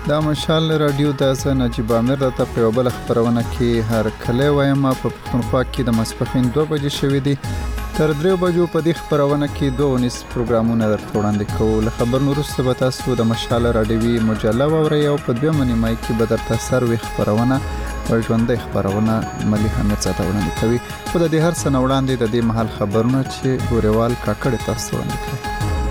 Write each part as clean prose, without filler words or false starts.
دا مشال رادیو د نجیب امیر د په بل خبرونه کې هر کله وایم په پښتونخوا کې د مسپخین 2 بجې شوې دي تر 3 بجو په دې خبرونه کې 2 پروګرامونه درته وړاندې کوو. خبر وروسته به تاسو د مشال رادیوي مجله واورئ او په 2 مای کې به درته سروي خبرونه او ژوندۍ خبرونه ملي حمید زاده وړاندې کوي. خو د دې هر څه وړاندې د دې محل خبرونه چې ګوریوال کاکړ تاسو وړاندې کوي.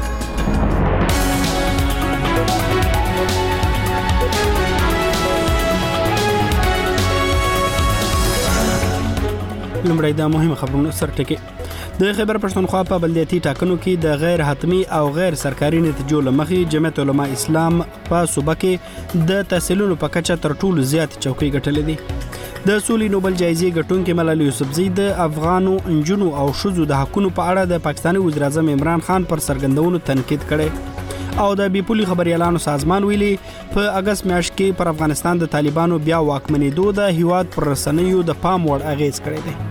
لمړی دا مهمه خبرونه سرټکي د خیبر پښتونخوا په بلدیاتي ټاکنو کې د غیر حتمی او غیر سرکاري نتیجو لمخې جمعیت علما اسلام په صوبه کې د تحصیلونو په کچه تر ټولو زیات چوکۍ ګټلې دي. د سولې نوبل جایزې ګټونکي ملالۍ یوسفزۍ د افغانو انجونو او ښځو د حقونو په اړه د پاکستاني وزیر اعظم عمران خان پر څرګندونو تنقید کړی او د بیپولي خبريالانو سازمان ویلي په اگست میاشت کې پر افغانستان د طالبانو بیا واکمنېدو د هیواد پر رسنیو د پام وړ اغیز کړی دی.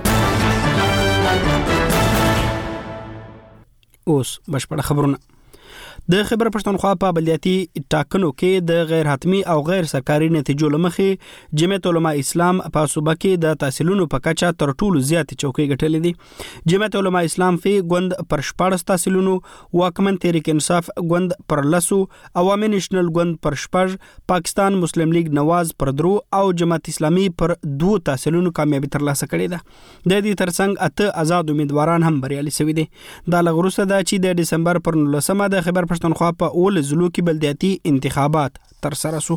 اوس بشپړ خبرونه. د خیبر پښتونخوا په بلدیاتي ټاکنو کې د غیر حتمی او غیر سرکاري نتیجو لمخې جمعیت علما اسلام په صوبه کې د تحصیلونو په کچه تر ټولو زیات چوکۍ ګټلې دي. جمعیت علما اسلام فی ګوند پر 14 تحصیلونو، واکمن تحریک انصاف ګوند پر 10، عوامي نېشنل ګوند پر 6، پاکستان مسلم لیگ نواز پر 3 او جماعت اسلامي پر 2 تحصیلونو کامیابی ترلاسه کړې ده. د دې ترڅنګ 8 آزاد امیدواران هم بریالي شوي دي. دا لغروسه ده چې د دسمبر پر 19 د خیبر پښتونخوا په اول ضلعو کې بلدیاتي انتخابات تر سره شو.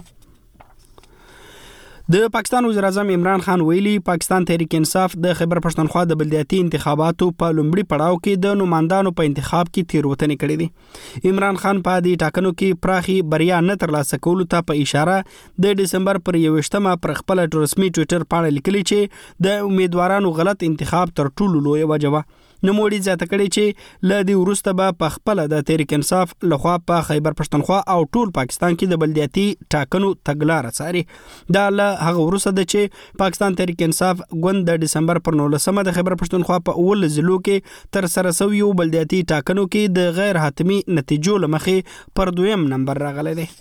د پاکستان وزیر اعظم عمران خان ویلي پاکستان تحریک انصاف د خیبر پښتونخوا د بلدیاتي انتخاباتو په لومړي پړاو کې د نمائندانو په انتخاب کې تیروتنې کړې دي. عمران خان په دې ټاکنو کې پراخي بریا نه ترلاسه کولو ته په اشاره د دسمبر پر 21 پر خپل رسمي ټوئیټر باندې لیکلي چې د امیدوارانو غلط انتخاب تر ټولو لوی وجه وه. نوموړي زیاته کړې چې له دې وروسته به په خپل د تحریک انصاف لخوا په خیبر پښتونخوا او ټول پاکستان کې د بلدیاتي ټاکنو تګلاره څاري. دا له هغه وروسته ده چې پاکستان تحریک انصاف ګوند د دسمبر پر 19 د خیبر پښتونخوا په اول ضلعو کې تر سره شویو بلدیاتي ټاکنو کې د غیر حتمی نتیجو لمخې پر 2 نمبر راغلی دی.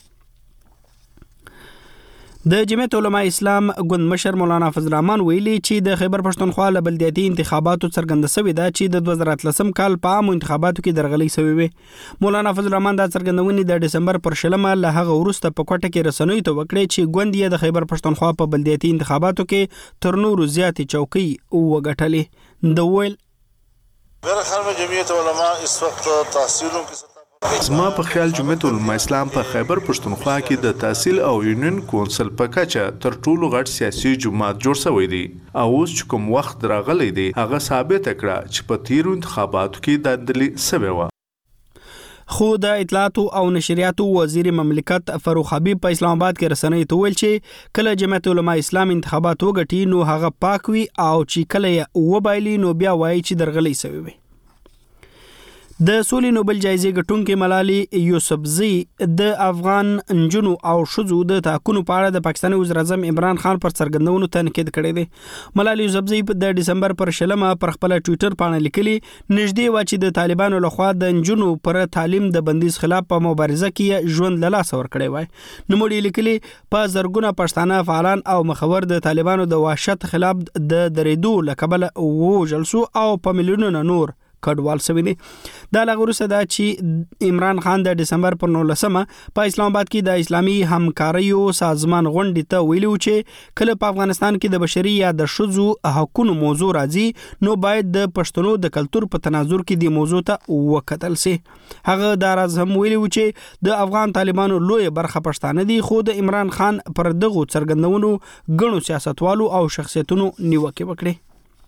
د جمعیت علما اسلام ګوند مشر مولانا فضل الرحمن ویلي چې د خیبر پښتونخوا له بلدیاتي انتخاباتو څرګنده شوې ده چې د 2013 کال په عامو انتخاباتو کې درغلي شوې وي. مولانا فضل الرحمن دا څرګندونې د دسمبر پر 20 له هغه وروسته په کوټه کې رسنیو ته وکړې چې ګوند یې د خیبر پښتونخوا په بلدیاتي انتخاباتو کې تر نورو زیاتې چوکۍ وګټلې. د ویل मेरा ख्याल में जमीयत उलमा इस वक्त तहसीलों की زما په خیال جمعیت علما اسلام په خیبر پښتونخوا کې د تحصیل او یونین کونسل په کچه تر ټولو غټ سیاسي جماعت جوړ شوی دی او اوس چې کوم وخت راغلی دی هغه ثابت کړه چې په تیرو انتخاباتو کې داندلي سوي و. خو د اطلاعاتو او نشریاتو وزیر مملکت فاروق حبیب په اسلام آباد کې رسنیو ته ویل چې کله جمعیت علما اسلام انتخابات وګټي نو هغه پاک وي او چې کله یې وبایلي نو بیا وایي چې درغلي شوی وي. د سولې نوبل جایزې ګټونکي ملالۍ یوسفزۍ د افغان انجونو او ښځو د حقونو په اړه د پاکستاني وزیر اعظم عمران خان پر څرګندونو تنقید کړی دی. ملالۍ یوسفزۍ د دسمبر پر 20 پر خپل ټوئیټر باندې لیکلي نږدې و چې د طالبانو لخوا د انجونو پر تعلیم د بندیز خلاف په مبارزه کې ژوند له لاسه ورکړی وای. نوموړي لیکلي په زرګونه پښتانه فعالان او مخور د طالبانو د وحشت خلاف د درېدو لکبل وژل شو او په میلیونونو نور کډوال شوی دی. دا لغوسه ده چې عمران خان د دسمبر پر 19 په اسلام آباد کې د اسلامي همکاریو سازمان غونډې ته ویلو چې کله په افغانستان کې د بشري یا د ښځو حقوقو موضوع راځي نو باید د پښتنو د کلچر په تناظر کې د موضوع ته وکتل شي. هغه دا راز هم ویلو چې د افغان طالبانو لوی برخه پښتانه دي خو د عمران خان پر دغه څرګندونو غنو سیاستوالو او شخصیتونو نیوکه وکړي.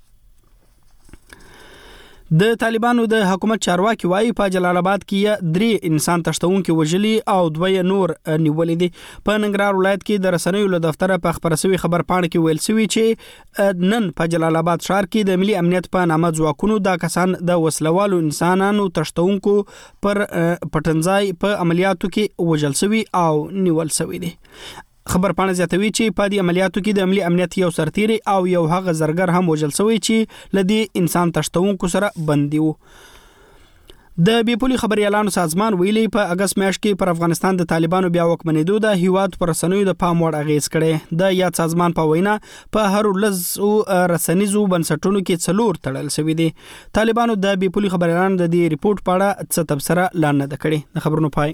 د طالبانو د حکومت چارواکي وايي په جلال آباد کې 3 انسان تښتونکي وژلي او 2 نور نیولې دي. په ننګرهار ولایت کې د رسنیو له دفتره په خبر شوی خبر پاڼه کې ویل شوی چې نن په جلال آباد ښار کې د ملي امنیت په نامه ځواکونو دا کسان د وسلوالو انسانانو تښتونکو پر پټنځای په عملیاتو کې وژل شوی او نیول شوی دي. خبر پاڼه زیاتوي چې په دې عملیاتو کې د عملی امنیت یو سرتیری او یو هغه زرګر هم وژل شوی چې لدی انسان تښتونکو سره بندي وو. د بیپولي خبريالانو سازمان ویلي په اگست میاشت کې پر افغانستان د طالبانو بیا وکمنېدو د هیواد پر رسنیو د پام وړ اغیز کړي. د یاد سازمان په وینا په هر لز رسنیزو بنسټونو کې څلور تړل شوی دي. طالبانو د بیپولي خبريالانو د دې ریپورت په اړه څه تبصره لاندې نه کړي. د خبرونو پای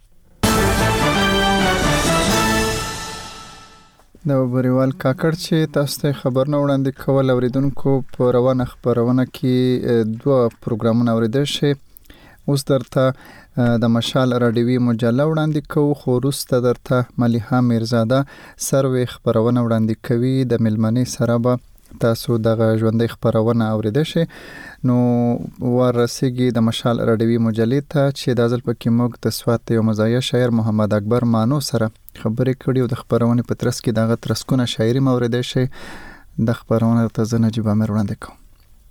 د بریوال کاکړ چې تاسو ته خبرونه وړاندې کول اوریدونکو په روانه خبرونه کې دوه پروګرامونه اوریدل شي. اوس درته د مشال راډیوي مجله وړاندې کوو، خو وروسته درته ملیحه میرزاده سروي خبرونه وړاندې کوي. د ملمنې سره به تاسو دغه ژوندۍ خبرونه اوریدئ شئ. نو ورسیږي د مشال راډیوي مجلې ته چې د ځل پکې موږ د سوات یو مزایا شاعر محمد اکبر مانو سره خبرې کړې او د خبرونې په ترڅ کې دغه ترسکونه شاعري اوریدئ شئ. د خبرونه ته زه نجیب امیر وړاندې کوم.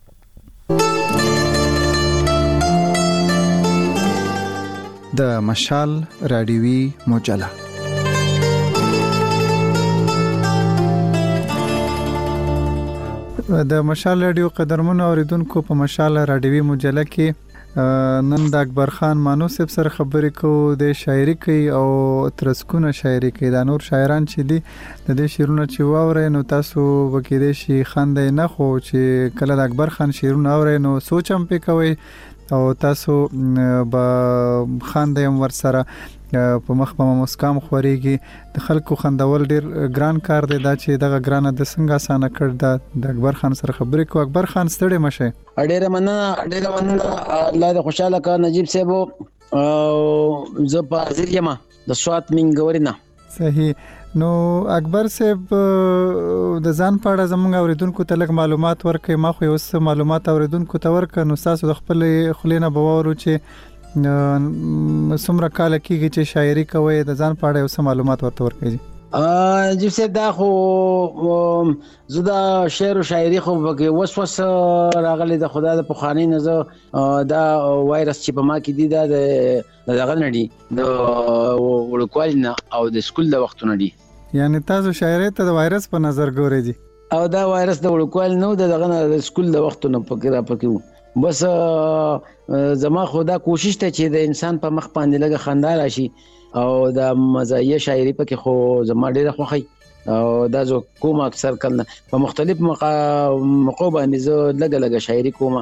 د مشال راډیوي مجله. د مشال راډیو قدرمنو اوریدونکو په مشال راډیوي مجله کې نن د اکبر خان مانو صاحب سره خبرې کوو. د شاعري کوي او ترسکونه شاعري کوي. دا نور شاعران چې دي د دې شعرونه چې واورئ نو تاسو وکیدې شي خندې نه، خو چې کله د اکبر خان شعرونه اورئ نو سوچ هم پې کوئ او تاسو به خاندې هم ورسره په مخ په مسکام خوريږي. د خلکو خندول ډیر ګران کار دی. دا چې دغه ګرانه د څنګه اسانه کړ د اکبر خان سره خبرې کو. اکبر خان ستړي مشه. ډیره مننه الله د خوشاله کا نجیب صاحب او زه په حاضر یم د سوات منګورینه. صحیح. نو اکبر صاحب د ځان په اړه زموږ اوریدونکو ته لږ معلومات ورکړئ. ما خو یو څه معلومات اوریدونکو ته ورکړ، نو تاسو د خپل خلینه باور چې څومره کال کېږي چې شاعري کوي، د ځان په اړه یو څه معلومات ورته ورکړئ. جی صاحب دا خو زه د شعر او شاعري خو وسوس راغلی د خدا د پخوانی نه. دا وایرس چې په ما کې دی دا د دغه نړۍ د وړوکوالي نه او د سکول د وختونو دی. یعنی تاسو شاعري ته د وایرس په نظر ګورئ جی؟ او دا وایرس د وړوکوالي نه د دغه د سکول د وختونو پکې بس زما خدا کوشش ته چې د انسان په مخ باندې لګه خندا راشي او د مزایه شاعري پکې خو زما ډیره خوښي او دا زه کوم اکثر کله په مختلف موقع باندې زه لګه شاعري کوم.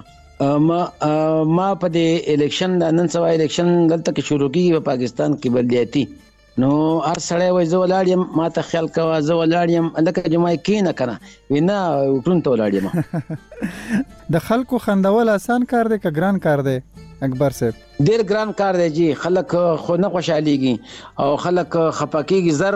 ما په دې الیکشن د نن سبا الیکشن دلته کې شروع کیږي په پاکستان کې بلدیاتي. نو هر سړی وای زه ولاړ یم، ما ته خیال کوه زه ولاړ یم لکه جمعه کې نه کنه وینا وټون ته ولاړ یم. د خلکو خندول آسان کار دی که ګران کار دی اکبر صاحب؟ ډیر ګران کار دی جی. خلک خو نه خوشاليږي او خلک خپکیږي زر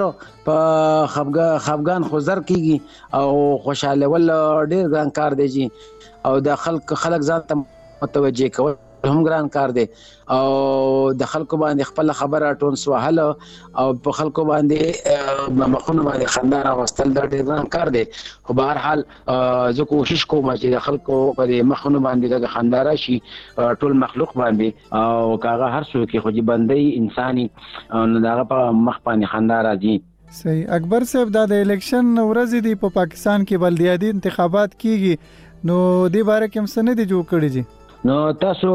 په خفګان خو زر کیږي او خوشاله ول ډیر ګران کار دی جی. او د خلک ځان ته متوجه کول هم ګران کار دی او د خلکو باندې خپل خبره ټون سوهل او په خلکو باندې مخونه باندې خندا راوستل د ډیر ګران کار دی. خو به هر حال زه کوشش کوم چې د خلکو په مخونه باندې د خندا راشي ټول مخلوق باندې او کاغه هر څوک خو دې باندې انساني نو دغه په مخ باندې خندا راځي. صحیح. اکبر صاحب دا د الیکشن ورځ دی په پاکستان کې بلدیاتي انتخابات کیږي، نو دې باره کې هم څه نه دي جوړ کړی جی؟ نو تاسو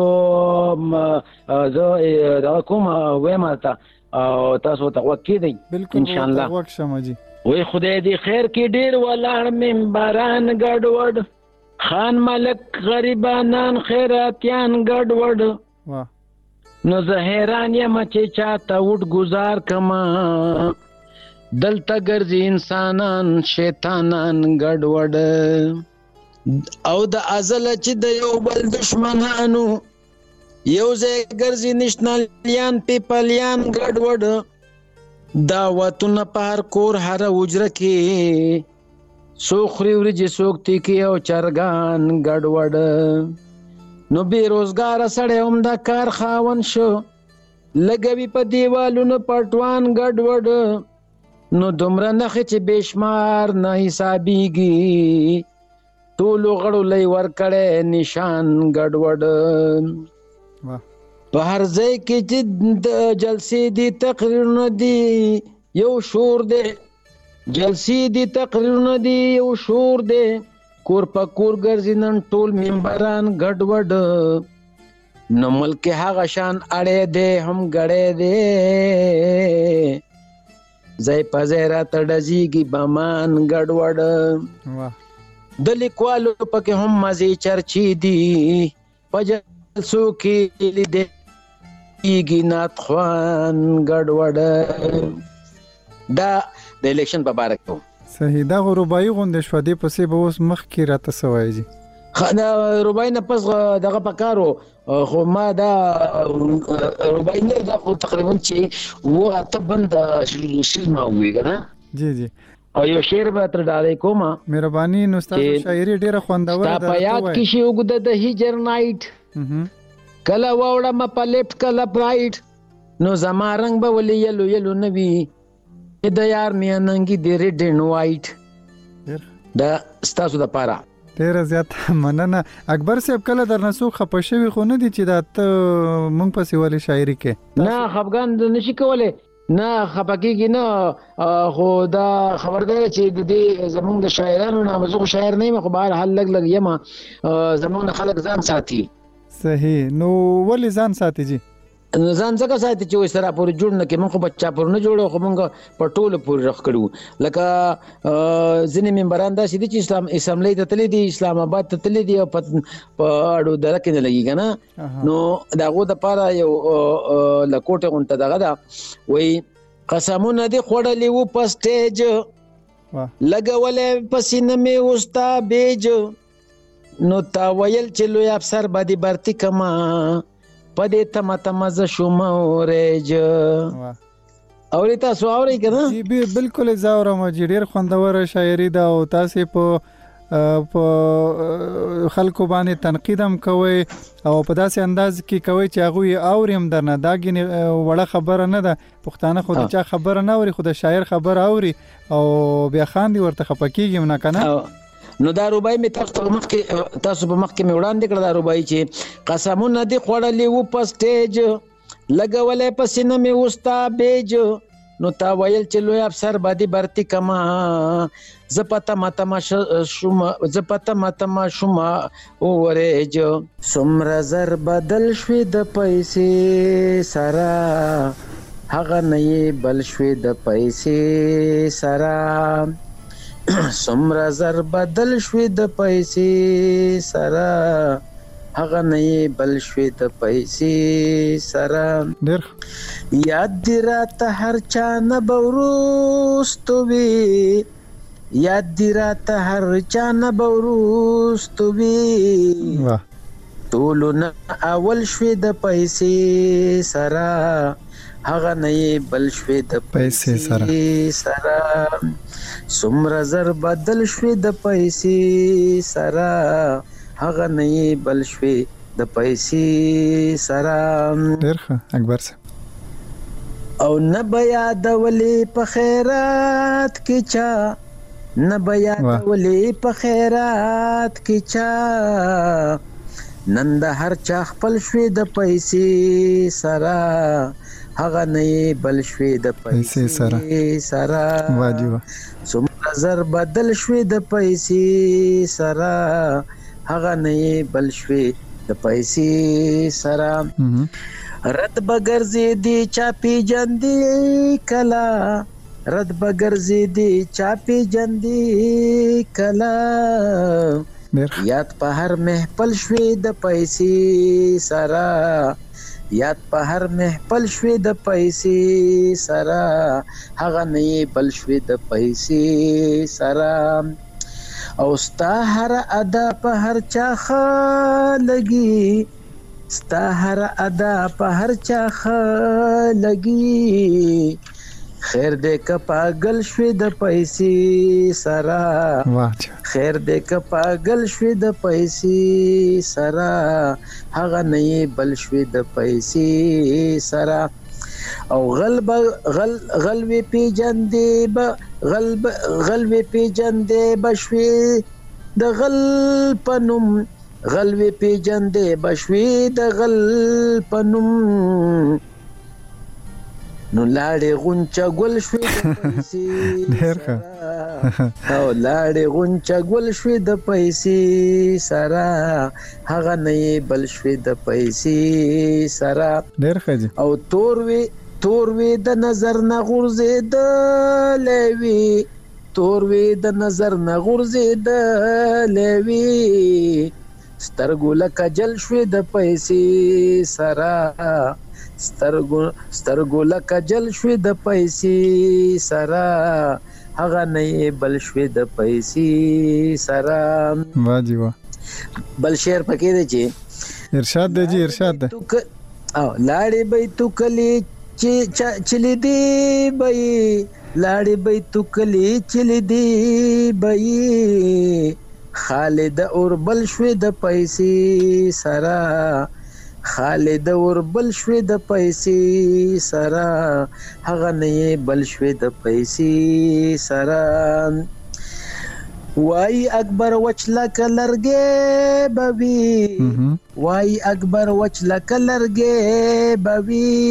زه دا کوم وایم او تاسو ته وکړئ ان شاء الله. بالکل وکشم جی. وای خدای دې خیر کې ډیر ولاړ منبران ګډوډ، خان ملک غریبانان خیراتيان ګډوډ. واه. نو زه حیران یم چې چاته وډ گزار کما دلته ګرځي انسانان شیطانان ګډوډ او د ازل چې د یو بل دشمنانو یو ځای ګرځي نشنالیان پیپلیان ګډوډ دعوتونه په هر کور هر حجره کې څوک خوري ورجې څوک تیکي او چرګان ګډوډ نو بیروزګاره سړی هم دا کار خاون شو لګوي په دیوالونو پټوان ګډوډ نو دومره نښې چې بېشمار نه حسابېږي ټولو غړو لۍ ورکړی نشان ګډوډ په هر ځای کې چې د جلسې دي تقریرونه دي یو شور دی جلسې دي تقریرونه دي یو شور دی کور په کور ګرځي نن ټول ممبران ګډوډ نو ملک هغه شان اړې دې هم غړې دې زای پزیرا تړځيږي بمان ګډوډ واه د لیکوالو پکې هم مزي چرچي دي پجلسو کې لیدې کیږي نات خوان ګډوډ دا د الیکشن په اړه کوم صحیح دا رباعي غونډه شو دی پسې به اوس مخ کې راته سوای جی خنا رباعي نه پس دغه پکارو خو ما دا رباعي نه دا خو تقریبا چې و اته بند شیل ما وی کنه جی جی او یو شعر به تر ډالې کومه مهرباني نو تاسو شاعري ډیره خوندوره ده تا په یاد کې شي وګد د هجر نایټ کله وړه م په لیفټ کله پرایټ نو زما رنگ به ولې یلو یلو نوي د یار میاننګي د ریډ اینڈ وایټ دا ستاسو د پاره ډیر زیات مننه اکبر صاحب کله درنسو خپشوي خو نه دي چې دا ته مونږ پسې ولې شاعري کې نه خفغان نشي کوله نه خپکیږي نه خو دا خبردار چې د دې زمونږ د شاعرانو نه مزو شاعر نه مخ بهر حل لګ یما زمونږ خلک ځان ساتي صحیح نو ولې ځان ساتي جی ځان څنګه ساتي چې وسره پورې جوړ نه کې مونږ بچا پور نه جوړو خو مونږ په ټوله پورې رخ کړو لکه ځینې ممبران دا چې اسلامي ته تللی دي اسلام آباد ته تللی دي او په اړو درکې نه لګي کنه نو داغه د پاره یو لکوټه غونټه دغه دا وای قسمونه دي خوړلې وو په سټیج لګولې پسینه می وستا بیج نو تا ویل چې لوی افسر باندې برتی کما پدې تم ز شوم اورېج اورې تاسو اورې کنه جی بالکل زاورم چې ډېر خوندور شاعري دا او تاسو په خلکو باندې تنقید هم کوي او په داسې انداز کې کوي چې هغه اوریم درنه دا غني وړه خبره نه ده پښتانه خو د چا خبره نه اوري خو د شاعر خبره اوري او بیا خاندي ورته خپکیږي نه کنه نو دا رباعي می تاسو په مخ کې می وړاندې کړ دا رباعي چې قسمونه دي خوړلې وو په سټیج لګولې پسینه می وستا بیج نو تا ویل چې لوی افسر باندې برتی کما زپتا ماتما شوما اورېج سمره زر بدل شوي د پیسې سره هغه نه بل شوي د پیسې سره سمره زر بدل شوي د پیسې سره هغه نه بل شوي د پیسې سره ډېر یاد دی راته هر چا نه بوروستوي یاد دی راته هر چا نه بوروستوي ټولو نه اول شوي د پیسې سره هغه نه بل شوي د پیسې سره سمره زر بدل شوي د پیسې سره هغه نه بل شوي د پیسې سره ډېر ښه اکبر صاحب او نه بیا د ولې په خیرات کې چا نه بیا د ولې په خیرات کې چا نن د هر چا خپل شوي د پیسې سره هغه نه بل شوي د پیسې سره واجب څومره زر بدل شوي د پیسې سره هغه نه بل شوي د پیسې سره رد بغرزي دي چاپی جندي کلا رد بغرزي دي چاپی جندي کلا یاد په هر محفل شوي د پیسې سره یاد په هر محفل شوي د پیسې سره هغه نه بل شوي د پیسې سره او ستا هر ادا په هر چا لګي ستا هر ادا په هر چا لګي خیر دې ک پاگل شوي د پیسې سره خیر دې ک پاگل شوي د پیسې سره هغه نه بل شوي د پیسې سره او غلوی پیجندې غلوی پیجندې بشوي د غل پنوم غلوی پیجندې بشوي د غل پنوم نو لاړې غونچه ګل شوې د پیسې ډېر او لاړې غونچه ګل شوې د پیسې سره هغه نه بل شوې د پیسې سره ډېر ښه جی او تور وی د نظر نه غورځېدلې وي تور وی د نظر نه غورځېدلې وي سترګو لکه جل شوې د پیسې سره سترګو لکه جل شوې د پیسې سره هغه نه بل شوې د پیسې سره واجی وا بل شعر پکې دی چې ارشاد دی جی ارشاد دی او لاړې به تو کلی چلی دی بای لاړې به تو کلی چلی دی بای خالد اور بل شوې د پیسې سره خالد اور بل شوې د پیسې سره هغه نه بل شوې د پیسې سره وای اکبر وچلا کلرګې بوي وای اکبر وچلا کلرګې بوي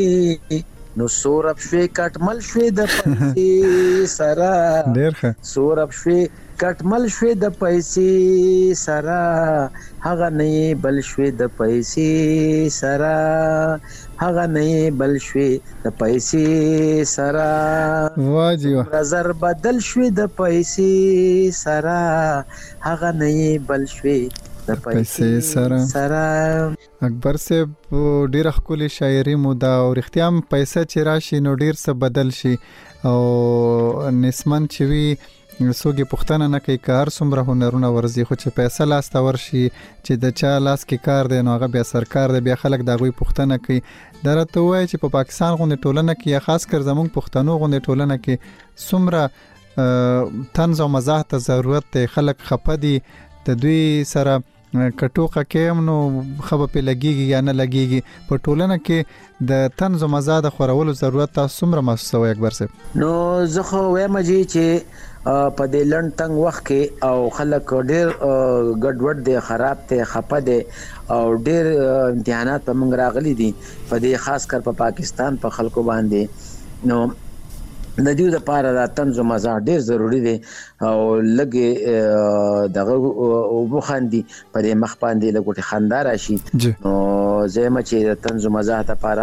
نو سورب شوي کټمل شوي د پیسې سره ډېر ښه سورب شوي کټمل شوي د پیسې سره هغه نه بل شوي د پیسې سره هغه نه بل شوي د پیسې سره واجی وا نظر بدل شوي د پیسې سره هغه نه بل شوي د پیسې سره اکبر صاحب ډیر خولي شاعري مو دا او اختیام پیسې چې راشي نو ډیر څه بدل شي او نسمن چې وی سوګي پښتنه نه کوي کار څومره هنرونه ورزي خو چې پیسې لاس ته ورشي چې د چا لاس کې کار دی نو هغه بیا سرکار دی بیا خلک دا غوي پښتنه کوي درته وای چې په پاکستان غونډه ټولنه کې خاص کر زمونږ پښتنو غونډه ټولنه کې څومره طنز او مزاح ته ضرورت دی خلک خپه دي د دوی سره کټوقه کې نو خبر په لګيږي یا نه لګيږي په ټولنه کې د طنز او مزاح د خورولو ضرورت تاسو څومره محسوسوي اکبر صاحب نو زه خو وایم چې په دې لند تنگ وخت کې او خلک ډېر ګډوډ دي خراب ته خپه دي او ډېر امتحانات په موږ راغلي دي په دې خاص کر په پاکستان په خلکو باندې نو د دې لپاره د طنز او مزاح ډېر ضروری دي او لګي دغه وبخندي په دې مخ باندې لګوټي خندار شي نو زما چې د طنز او مزاح لپاره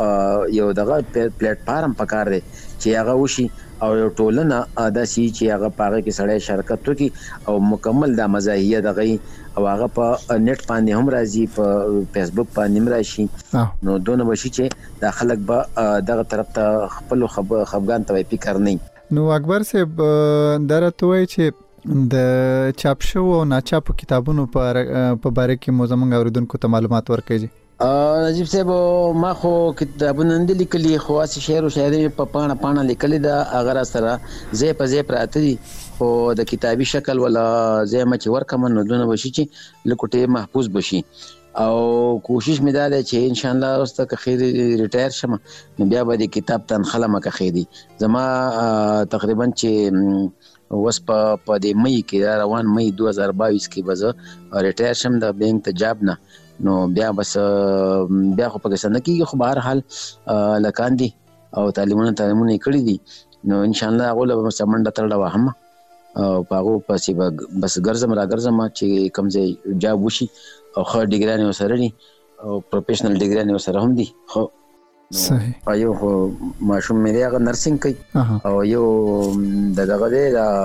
یو دغه پلیټ فارم پکار دی چې هغه وشي او یو ټولنه د سی چې هغه پاره کې سړی شرکت وکي او مکمل د مزاحیه دغه او هغه په نت باندې هم راځي په فیسبوک باندې هم راشي نو دونه بشي چې د خلک به دغه طرف ته خپل خفګان ته فکر نه نو اکبر صاحب درته وای چې د چاپ شو او ناچاپ کتابونو په باره کې مو زموږ اوریدونکو ته معلومات ورکړئ نجیب صاحب ما خو کتابونه لیکلي خو اسی شعر او شاعري په پاڼه لیکلي دا اگر سره زې په زې پراته دي او د کتابي شکل ولا زې ما چې ورکم نو دونه بشي چې لکوټه محفوظ بشي او کوشش مې دا ده چې ان شاء الله واست که خیر ریټایر شم نو بیا به د کتاب تنخله مکه خېدي زما تقریبا چې وس په دې مې کې روان مې 2022 کې به ریټایر شم د بینک ته جاب نه نو بیا بس بیا خو پاکستان کې خو بهر حال لکاندي او تعلیمونه کړی دي نو ان شاء الله غوله سمنډه ترډه وهم او پاغو پسې بس ګرځم چې کمزې جاب وشي او خو ډیګرانې وسره دي او پروفیشنل ډیګرانې وسره هم دي خو صحیح یو ماشوم مې هغه نرسنګ کوي او یو دغه دی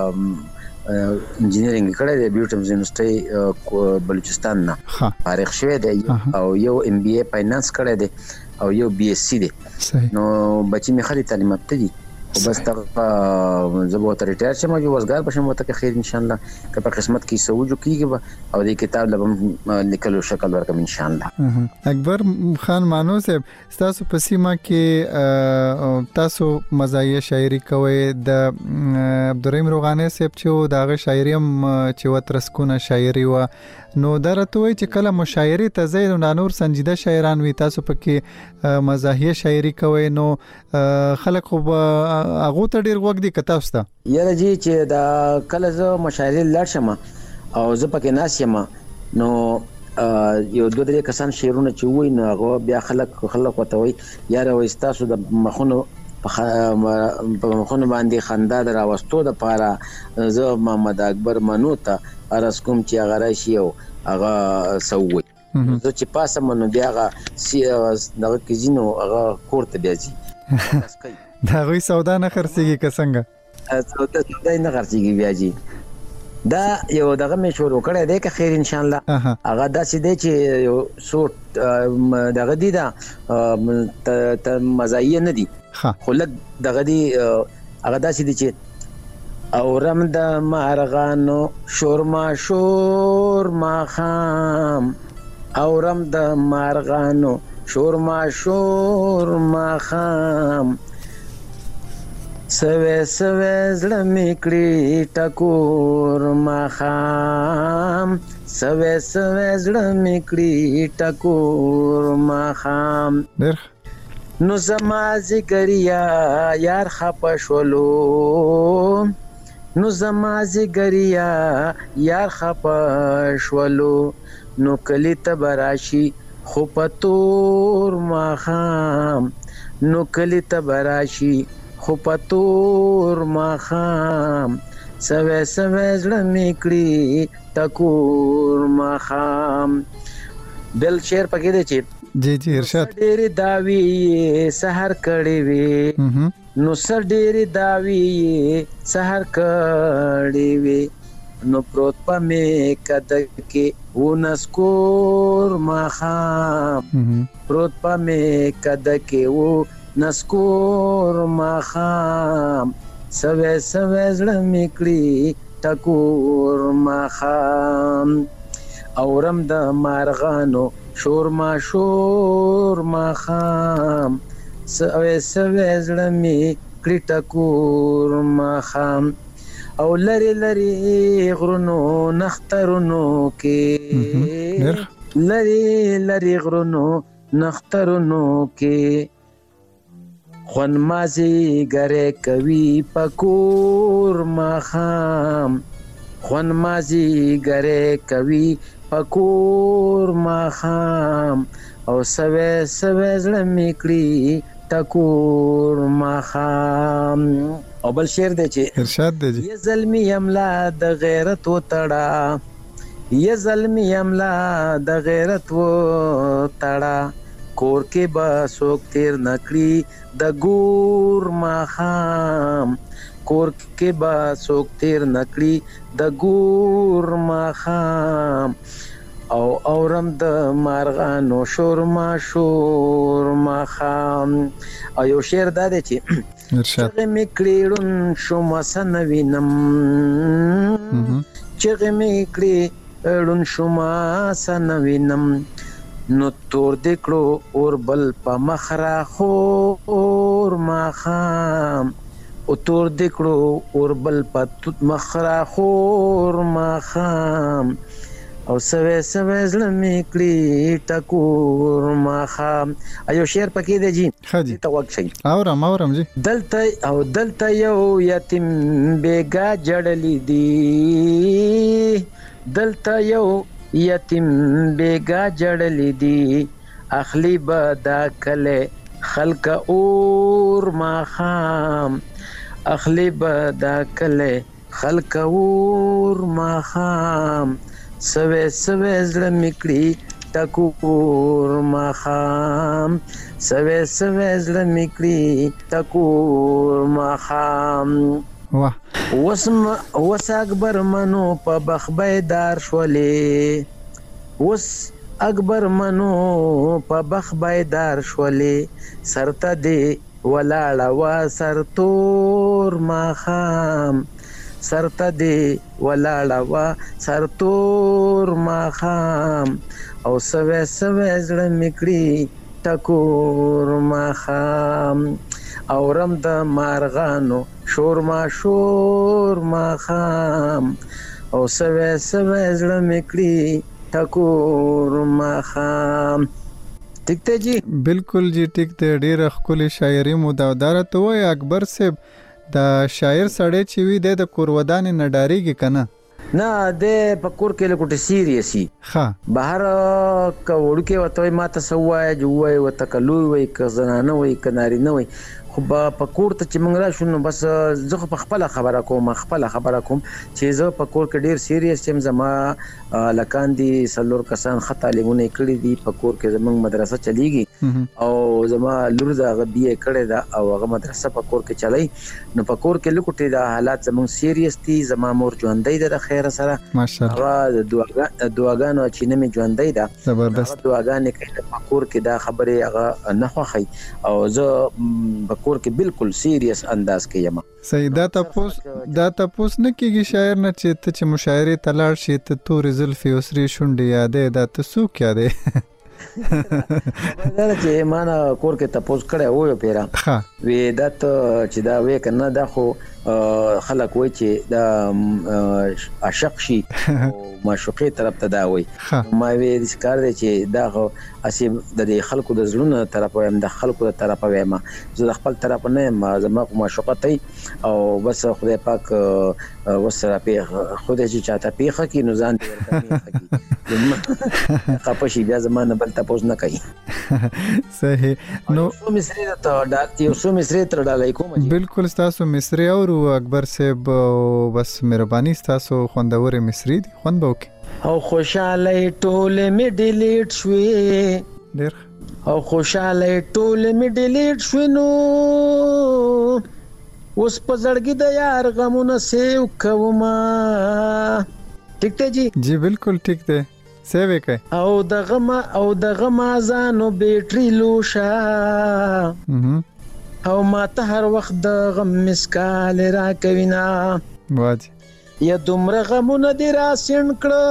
انجینرینګ کړی دی بیوټمز یونیورسيټي بلوچستان نه فارغ شوی دی او یو ام بي اي فاینانس کړی دی او یو بي اس سي دی نو بچی مې خالي تعلیم ته دي بس تا زبو ته ریټایر شم او وزګار بشم وته خیر ان شاء الله که په قسمت کې سوجو کیږي او د کتاب لبم لیکلو شکل ورکم ان شاء الله اکبر خان مانو صاحب تاسو په سیمه کې تاسو مزاحیه شاعري کوي د عبدالرحیم روغاني صاحب چې داغه شاعري هم چې وترسکونه شاعري و نو درته وای چې کله مشاعري ته زید نور سنجیده شاعران وي تاسو پکې مزاحیه شاعري کوي نو خلک خو هغه ته ډیر وګ دي کته وسته یاره جی چې دا کله زه مشاعري لړ شم او زه پکې ناس یم نو یو دوه درې کسان شعرونه چې وای نو هغه بیا خلک وته وای یاره وای تاسو د مخونو په مخونو باندې خندا دراوستو د پاره زه محمد اکبر منو ته ارس کوم چې هغه راشي او هغه سووي زه چې پاسه منو بیا هغه دغه کزینو هغه کوړه بیا جی دا غوي سودا نه خرڅيږي کسنګ سودا نه خرڅيږي بیا جی دا یو دغه مې شروع کړی دی که خیر ان شاء الله هغه داسې دی چې یو سوټ دغه دی دا مزایه نه دي خو لږ دغه دی هغه داسې دی چې اورم د مارغانو شور ما خام اورم د مارغانو شور ما خام سوي زړه میکړي ټکور ما خام سوي زړه میکړي ټکور ما خام نو زما زګریا یار خپشولو نو زما زګریا یار خپشولو نو کلی تبراشي خو پتور ما خام نو کلی تبراشي خو پتور ما خام سوي زړه میکړي ټکور ما خام بل شعر پکې دی چې جی ارشاد ډېر داوی سحر کړي وي نو سر ډېر داوی سحر کړي وي نو پروت په می کده کې ونسکور ما خام پروت په می کده کې و نسکور ما خام سوي زړه میکړي ټکور ما خام اورم د مارغانو شور ما خام سوي زړه میکړي ټکور ما خام او لری غرونو نخترونو کې لری غرونو نخترونو کې خون مازی گره کوي پکور ما خام خون مازی گره کوي پکور ما خام او سوي زړه میکړي ټکور ما خام او بل شعر دی چې ارشاد دی یا زلمی املا د غیرت و تړه یا زلمی املا د غیرت و تړه کور کې با سوک تیر نکړي د ګور ما خام کور کې با سوک تیر نکړي د ګور ما خام او اورم د مارغانو شور ما خام او یو شعر دا دی چې ارشاد میکړي شوم سنوینم چې میکړي شوم سنوینم نو تور دکړو اور بل په مخرا خور ما خام او تور دکړو اور بل په مخرا خور ما خام او سوي زړه میکړي ټکور ما خام ایو شعر پکې دی جی خاجي توقع شي اورم جی دلته یو یتیم بیګا جړلې دی دلته یو یتیم بیگا جړلې دي اخلی بدا کله خلق اور ما خام اخلی بدا کله خلق اور ما خام سوي زړه میکړي ټکور ما خام سوي زړه میکړي ټکور ما خام وس اکبر منو په بخبیدار شولې وس اکبر منو په بخبیدار شولې سرته دی ولاړه وا سرتور ما خام سرته دی ولاړه وا سرتور ما خام او سوي زړه میکړي ټکور ما خام اورم د مارغانو شور ما خام او سوي زړه میکړي ټکور ما خام ټیک ته جی بالکل جی ټیک ته ډیره خولي شاعري مداودار ته وای اکبر صاحب د شاعر سړی چې وی د کورودان نه ډاریږي کنه نه د پکور کې لکه سیریسي ها بهر کوړ کې وته ما ته سوای جوای وته کلو وای ک زنانه وای ک ناری نه وای خو پکور ته چې موږ راشو نو بس زه په خپل خبره کوم چې زه پکور کې ډیر سیریس یم زما لکان دي سلور کسان خطا لګونه کړی دي پکور کې زمونږ مدرسه چلیږي او زما لور دا غبیه کړی دا او هغه مدرسه پکور کې چلای نو پکور کې لکوټي دا حالات زمونږ سیریس دي زما مور ژوندۍ ده خیر سره ماشاءالله هغه دعاګانو چې نه می ژوندۍ ده زبردست دعاګانې کوي پکور کې دا خبره هغه نه خوخی او زه کور کې بالکل سیریس انداز کې یم صحیح دا تاسو نه کېږي شاعر نه چې مشاعره تلاړ شي ته تور زلفي اوسري شونډې یادې دا تاسو کې یادې دا چې معنا کور کې تاسو کړه و پیرا وې دا چې دا وې کنه دا خو خلک وای چې دا عاشق شي معشوقي طرف ته دا وای ما وې د کار دی چې دا خو اسی د خلکو د زړونو طرف وایم د خلکو د طرف وایم زه د خپل طرف نه ما زما معشوقه تی او بس خدای پاک وسره په خدای چې چاته پیخه کی نو ځان دې ورته خپشي بیا زمانه بل تاسو نه کوي صحیح نو مصری ته ډاکټر یو سو مصری تر ډالای کوم بالکل تاسو مصری او اکبر صاحب بس مهرباني تاسو خوندور مصری دي خوند بوک او خوشاله ټوله می ډیلیټ شوې ډیر او خوشاله ټوله می ډیلیټ شوې نو اوس په زړګي د یار غمونه سیو کوما ټیک ته جی بالکل ټیک ده سیو کې او د غم ازانو بیټری لوشا او ما ته هر وخت د غم مسکال را کوینا واجی یا دومره غمونه دی را سین کړه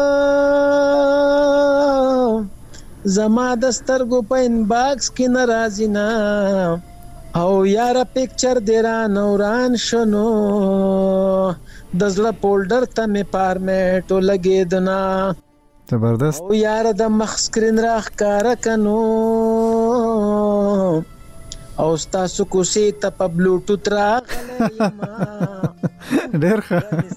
زما د سترګو په ان باکس کې ناراضی نه او یار پکچر دی را نوران شنو د زړه پولډر ته می فارمیټو لګیدنا زبردست او یار د مخ سکرین را ښکارا کنو او تاسو کو سي ته په بلوټوث راغلی ما ډېر ښه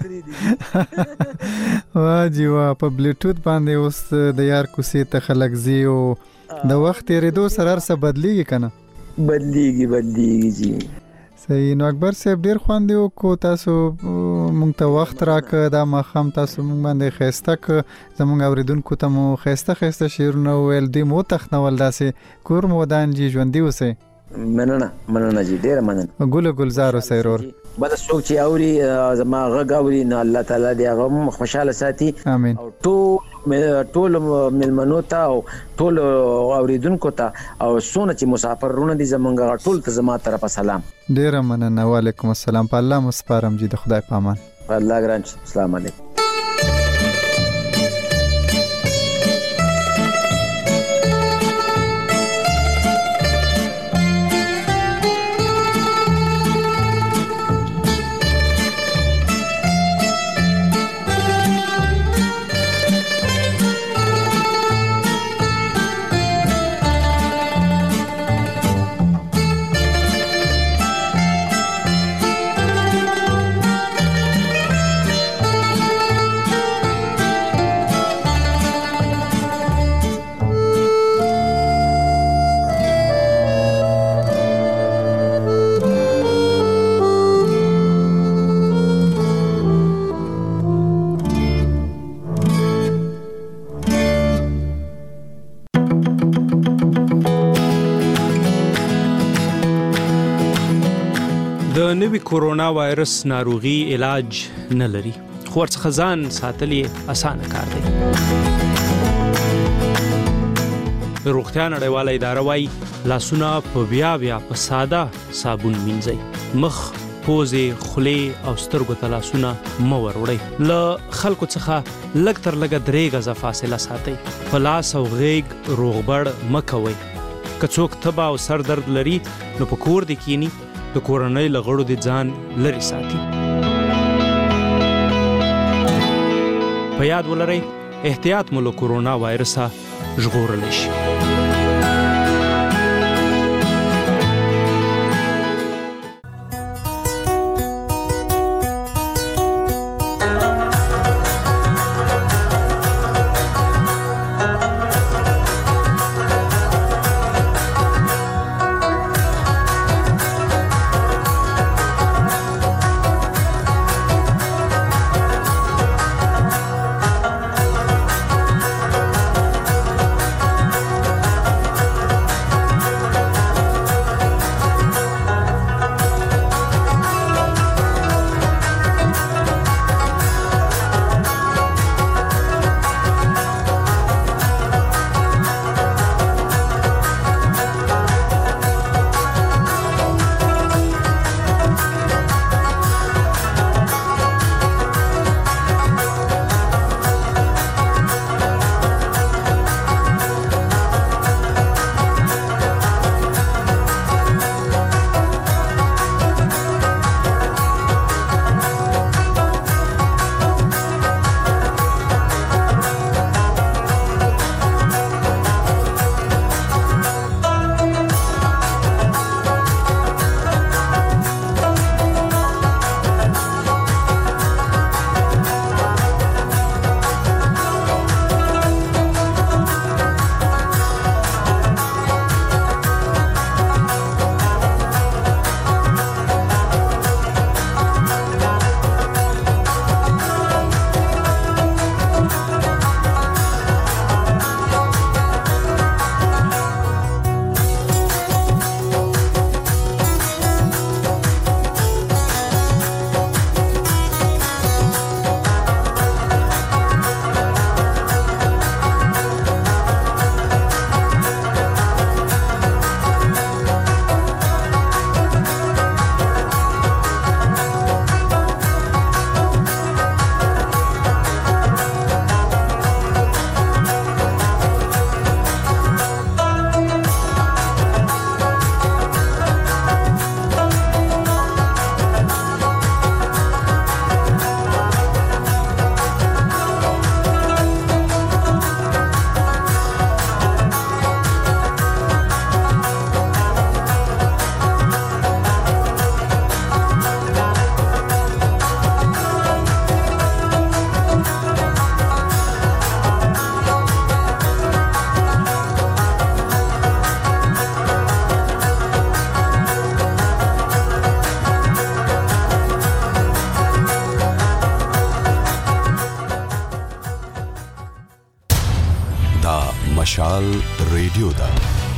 واجی وا په بلوټوث باندې اوس د یار کوسي ته خلک زیو د وخت ریدو سره څه بدلیږي کنه بدلیږي جی صحیح نو اکبر صاحب ډېر خواندیو کو تاسو مونږ ته وخت راک دا مخام تاسو مونږ باندې خيسته ک زمونږ اوریدونکو ته مو خيسته شعرونه ویل دی مو تخنول داسې کور مودان جی ژوندۍ اوسه مننه جی ډیر مننه ګلزار سرور بل څوک چې اوري زما غږ اوري نه الله تعالی دې هغه خوشاله ساتي امين او ټول ملمنو ته او ټول اوریدونکو ته او سونه چې مسافرونه دي زمونږ ټول ته زما طرفه سلام ډیر مننه وعلیکم السلام په الله مسپارم جی د خدای پامان الله ګران السلام علیکم نوی کورونا وایرس ناروغي علاج نه لري خو ورڅخه ځان ساتل اسانه کار دی روغتیا نړیواله اداره وايي لاسونه په بیا په ساده صابون مینځئ مخ پوزې خولې او سترګو ته لاسونه مه وروړئ له خلکو څخه لږ تر لږه 3 غزه فاصله ساتئ په لاس او غیږ روغبړ مه کوئ که څوک تبه او سر درد لري نو په کور دې کینی د کورنۍ له غړو د ځان لرې ساتي په یاد ولرئ احتیاط مو له کورونا وایرسه ژغورلی شي دا مشال ریډیو دا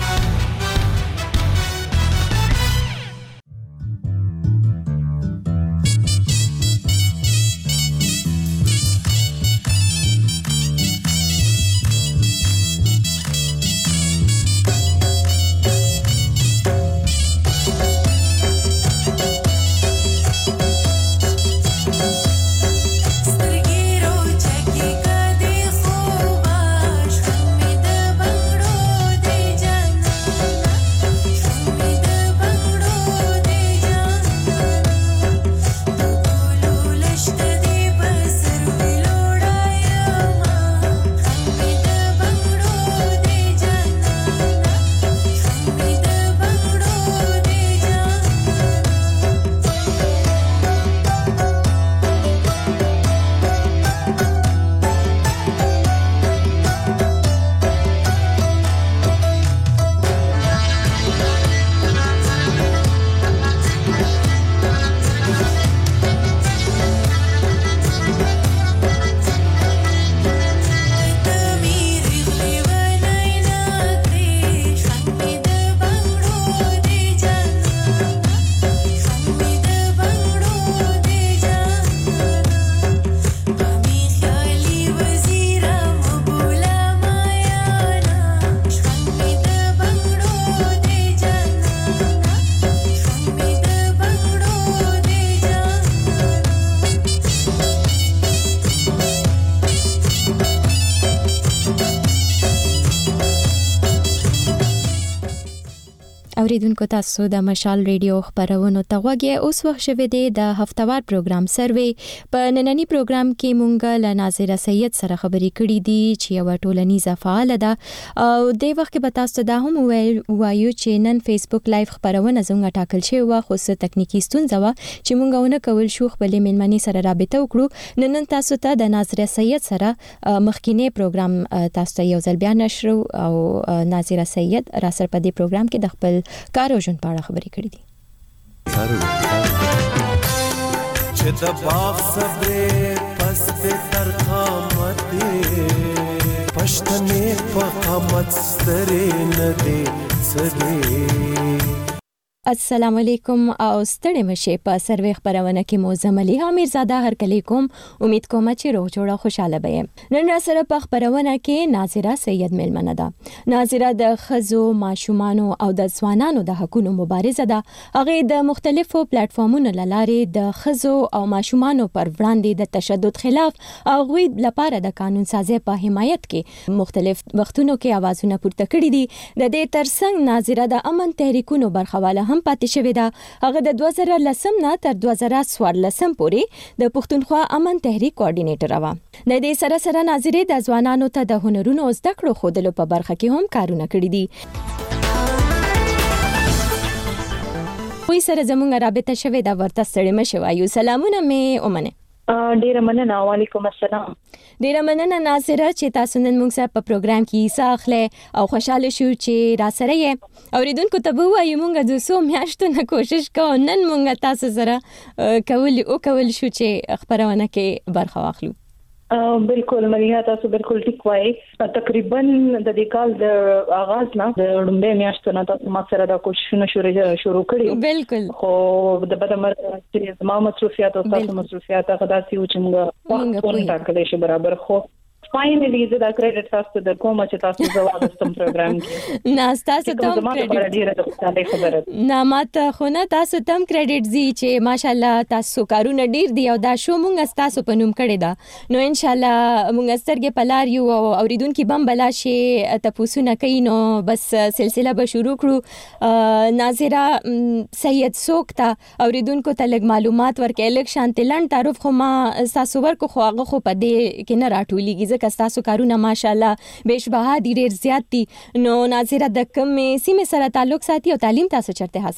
اوریدونکو تاسو د مشال ریډیو خبرونو ته غوږی اوس وخت شوه د هفتوار پروګرام سروي په نننی پروګرام کې مونږ له ناظره سید سره خبرې کړې دي چې یو ټولنیزه فعال ده او د وخت کې به تاسو دا هم وایو چې نن فیسبوک لایو خبرونه زموږ ټاکل شوی و خو څه تکنیکی ستونزه و چې مونږ ونه کول شو خپل منمنې سره رابطه وکړو نن تاسو ته د ناظره سید سره مخکینی پروګرام تاسو ته یو ځل بیا نشر او ناظره سید را سره په دې پروګرام کې د خپل کار او ژوند په اړه خبرې کړې دي چې د باغ صبر پس د ترخامت پښتنې په قامت سترې نه دي سدي السلام علیکم او ستړي مشه په سروي خبرونه کې موزم علي امیرزاده هر کلی کوم امید کوم چې روغ جوړه خوشاله به نن را سره په خبرونه کې ناظره سید ملمنه ده ناظره د خزو ماشومانو او د ځوانانو د حقوقو مبارزه ده هغه د مختلفو پلیټفارمونو لاره د خزو او ماشومانو پر وړاندې د تشدد خلاف او غوي لپاره د قانون سازي په حمایت کې مختلف وختونو کې आवाजونه پورته کړي دي د دې ترڅنګ ناظره د امن تحریکونو برخواله هم پاتې شوې ده هغه د 2010 نه تر 2014 پورې د پښتونخوا امن تحریک کوارډینیټر و د دې سره سره ناظره د ځوانانو ته د هنرونو زده کړو خودلو په برخه کې هم کارونه کړي دي وې سره زموږ رابطه شوې دا ورته ستړي مشه وایو سلامونه مې اومنه ډیره مننه وعلیکم السلام ډیره مننه ناظره چې تاسو نن موږ سره په پروګرام کې حصہ اخلي او خوشاله شو چې را سره یې اوریدونکو ته به وایو موږ د سو میاشتو نه کوشش کوو نن موږ تاسو سره کول شو چې خبرونه کې برخه واخلو بالکل مليحه تاسو بالکل ټیک وایي تقریبا د دې کال د آغاز نه د لومړۍ میاشتو نه تاسو ما سره د کوششونو شروع کړی بالکل خو د بدمر چې زما مصروفیات او تاسو مصروفیات هغه داسې و چې موږ په ټاکلې شي برابر خو فاینلی زه دا کریډټ تاسو د کومه چې تاسو زواد ستم پروګرام کې نه تاسو ته کریډټ نه ماته خو نه تاسو ته کریډټ زی چې ماشاالله تاسو کارونه ډیر دی او دا شو مونږ تاسو په نوم کړی دا نو ان شاء الله مونږ سترګې پلار یو او اوریدونکو بم بلا شي تاسو نه کینو بس سلسله به شروع کړو ناظره سید سوکتا اوریدونکو ته لګ معلومات ورکې الک شانتلند تعارف خو ما تاسو ورکو خو هغه خو په دې کې نه راټولېږي ځکه تاسو کارونه ماشاءالله بشبها ډیر زیات دي نو ناظره د کوم سیمه سره تعلق ساتي او تعلیم تاسو چرته حاصل کو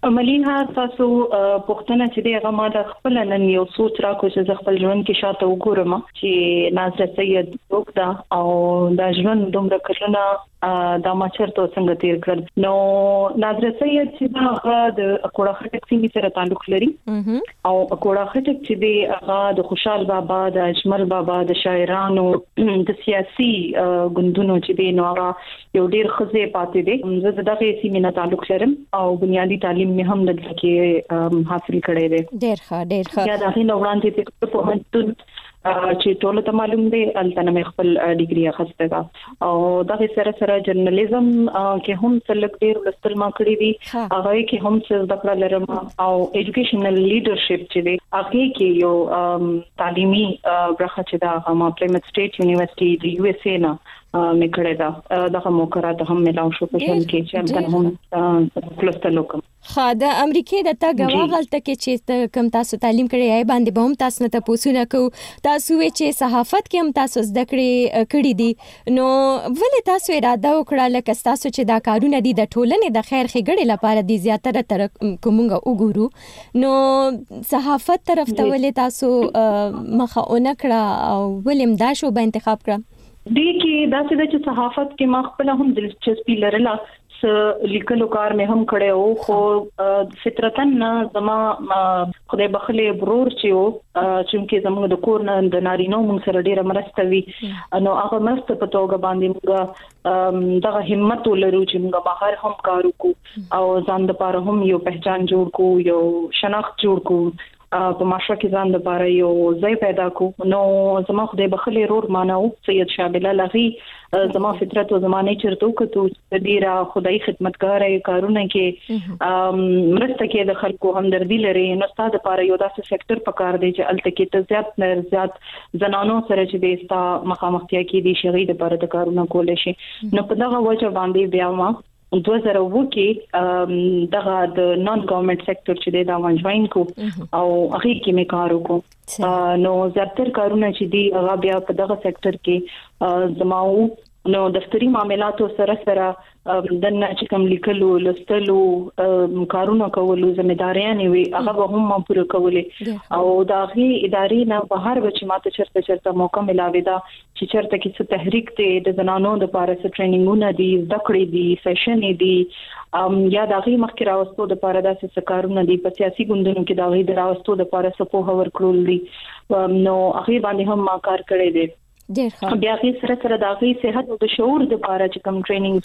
مليها تاسو پښتنه چې دغه ما د خپل نن یو سوچ را کو چې خپل ژوند کې شاته وګورم چې نازره سید وکړه او د ژوند دومره کلونه دا ما چرته څنګه تیر کړ نو نازره سید چې دا د اکوړه خټک سیمې سره تعلق لري او اکوړه خټک چې دی هغه د خوشحال بابا د اجمل بابا د شاعرانو د سیاسي ګوندونو چې دی نو هغه یو ډیر خزه پاتې دي زه دغه سیمې نه تعلق لرم او بنیادی تعلیم مې هم دلته کې حاصل کړی دی ډیر ښه یا دا غي نو وړاندې په هنتون چې ټول ته معلوم دی الته مې خپل ډیګري اخیسته ده او دغه سره جرنالیزم کې هم څلک ډیر لستل ما کړی دي هغه کې هم څه د خپل لرم او ایجوکیشنل لیډرشپ چې دی هغه کې یو تعلیمي برخه چې دا ما پلیمت سټیټ یونیورسيټي د یو اس اے نه میکړه دا دغه موقرات هم ملاو شو په ژوند کې چې هم کلستلو کوم د امریکای د تا غواغلته کې چې کم تاسو تعلیم کړی ای باندې به هم تاسو نه تاسو کو تاسو چې صحافت کې هم تاسو زده کړی دي نو ولې تاسو اراده وکړه لکه تاسو چې دا کارونه دي د ټولنې د خیر ښېګړې لپاره دي زیاتره تر کومه وګورو نو صحافت طرف ته ولې تاسو مخه اون کړه او ولې دا شو به انتخاب کړه دې کې دا چې صحافت کې ما خپل هم دلچسپي لرله لیکلو کار مې هم کړی او خو فطرتن زما خدای بخله برور چې او چې زموږ د کور نه د نارینو موږ سره ډیره مرسته وی نو هغه مرسته په توګه باندې موږ دغه همت ولرو چې موږ بهر هم کار وکړو او ځان لپاره هم یو پہچان جوړ کو یو شناخت جوړ کو په معاشره کې ځان لپاره یو ځای پیدا کو نو زما خدای بخله رور مانو سید شابله لغي زما فطرت او زما نیچر تو کتو ډیره خدای خدمتګار کارونه کې مرسته کې د خلکو همدردی لري نو ستاسو لپاره یو داسې سېکټر پکار دی چې الته کې ته زیات زنانو سره چې د استا مخامختیا کې دي شغې لپاره د کارونه کول شي نو په دغه وجه باندې بیا ما 2002 کې دغه د نان ګورنمنت سېکټر چې دا وانجوین کو او هغه کې مې کار وکړو نو زیاتره کارونه چې دی هغه بیا په دغه سېکټر کې زماو نو دفتری معاملاتو سره د چې کوم لیکلو لستلو کارونه کولو ځمېداريان وي هغه هم پوره کولې او داغي ادارې نه بهر بچ ماته چرته موقع ملاوي دا چې چرته کې څه تحریک ته د زنانو د لپاره څه ټریننګونه دي ذکرې دي سیشن دي یا داغي مخکې راوستو د لپاره داسې کارونه دي په سیاسي ګوندونو کې داغي راوستو د لپاره سپوه ورکړل دي نو هغه باندې هم ما کار کړی دی بیا کې سره داغي صحت او د شعور د لپاره چې کوم ټریننګز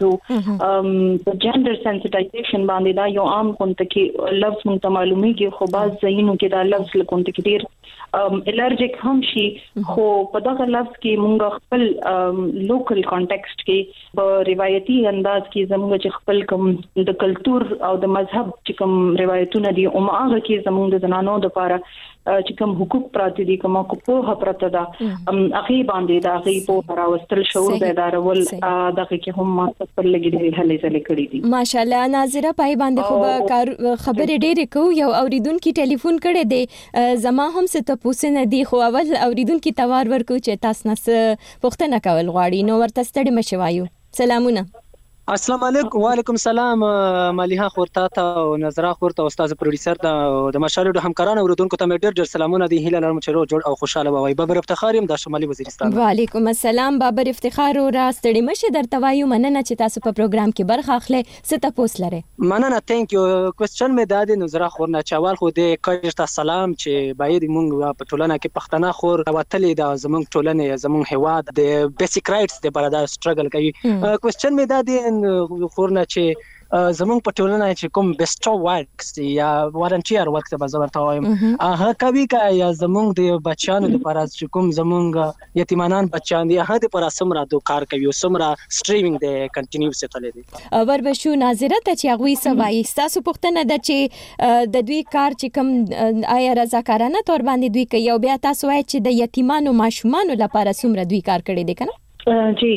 او جندر سنسټایزیشن باندې دا یو عام کونته کې لفظ مونږ معلومیږي خو باز ځینو کې دا لفظ لکونته کې ډیر الرجیک هم شي خو په دغه لفظ کې مونږ خپل لوکل کانټیکسټ کې په روایتي انداز کې زموږ چې خپل کوم د کلچر او د مذهب چې کوم روایتونه دي او هغه کې زموږ د زنانو د لپاره چې کوم حقوق پراته دي کومه کوه پراته ده اخی باندې دا غي په راوستل شعور بیدارول دغه کې هم ما خپل لګیدي هلې ځلې کړې دي ماشاءالله ناظره پای باندې خو خبرې ډېرې کو یو اوریدونکو ټلیفون کړي دي زما هم څه ته پوښتنه دي خو اول اوریدونکو توار ورکو چې تاسو نه پوښتنه کول غواړي نو ورته ستړي مشوایو سلامونه السلام علیکم وعلیکم السلام مليها خورتا ته او نظر خورتا استاد پروډوسر د مشال د همکارانو اوردونکو ته ډېر سلامونه دي هیله لرم چې جوړ او خوشاله وي بابر افتخار يم د شمالي وزیرستان وعلیکم السلام بابر افتخار او راستړي مشه درته وایو مننه چې تاسو په پروګرام کې برخه اخلي ست پوس لره مننه ثانک یو کوېسچن مې دادې نظر خورنا چوال خو د کاجتا سلام چې باید مونږ په ټولنه کې پښتنه خور وتلې د زمونږ ټولنه زمونږ هواد د بیسیک رائټس د برابر سټرګل کوي کوېسچن مې دادې خورنا چې زمونږ په ټولنه چې کوم بیسټو ورکس یا والنټیر ورک ته بزورته وایم هغه کوي یا زمونږ د بچیانو لپاره چې کوم زمونږ یتیمانان بچیان دي هغه لپاره سمرا دو کار کوي سمرا سټریمینګ د کنټینیو ستلې دي وربشو ناظره ته چې هغه سوای تاسو پوښتنه ده چې د دوی کار چې کوم آیا رضاکارانه تور باندې دوی کوي او بیا تاسو وایي چې د یتیمانو ماشومانو لپاره سمرا دوی کار کړی دي کنه جی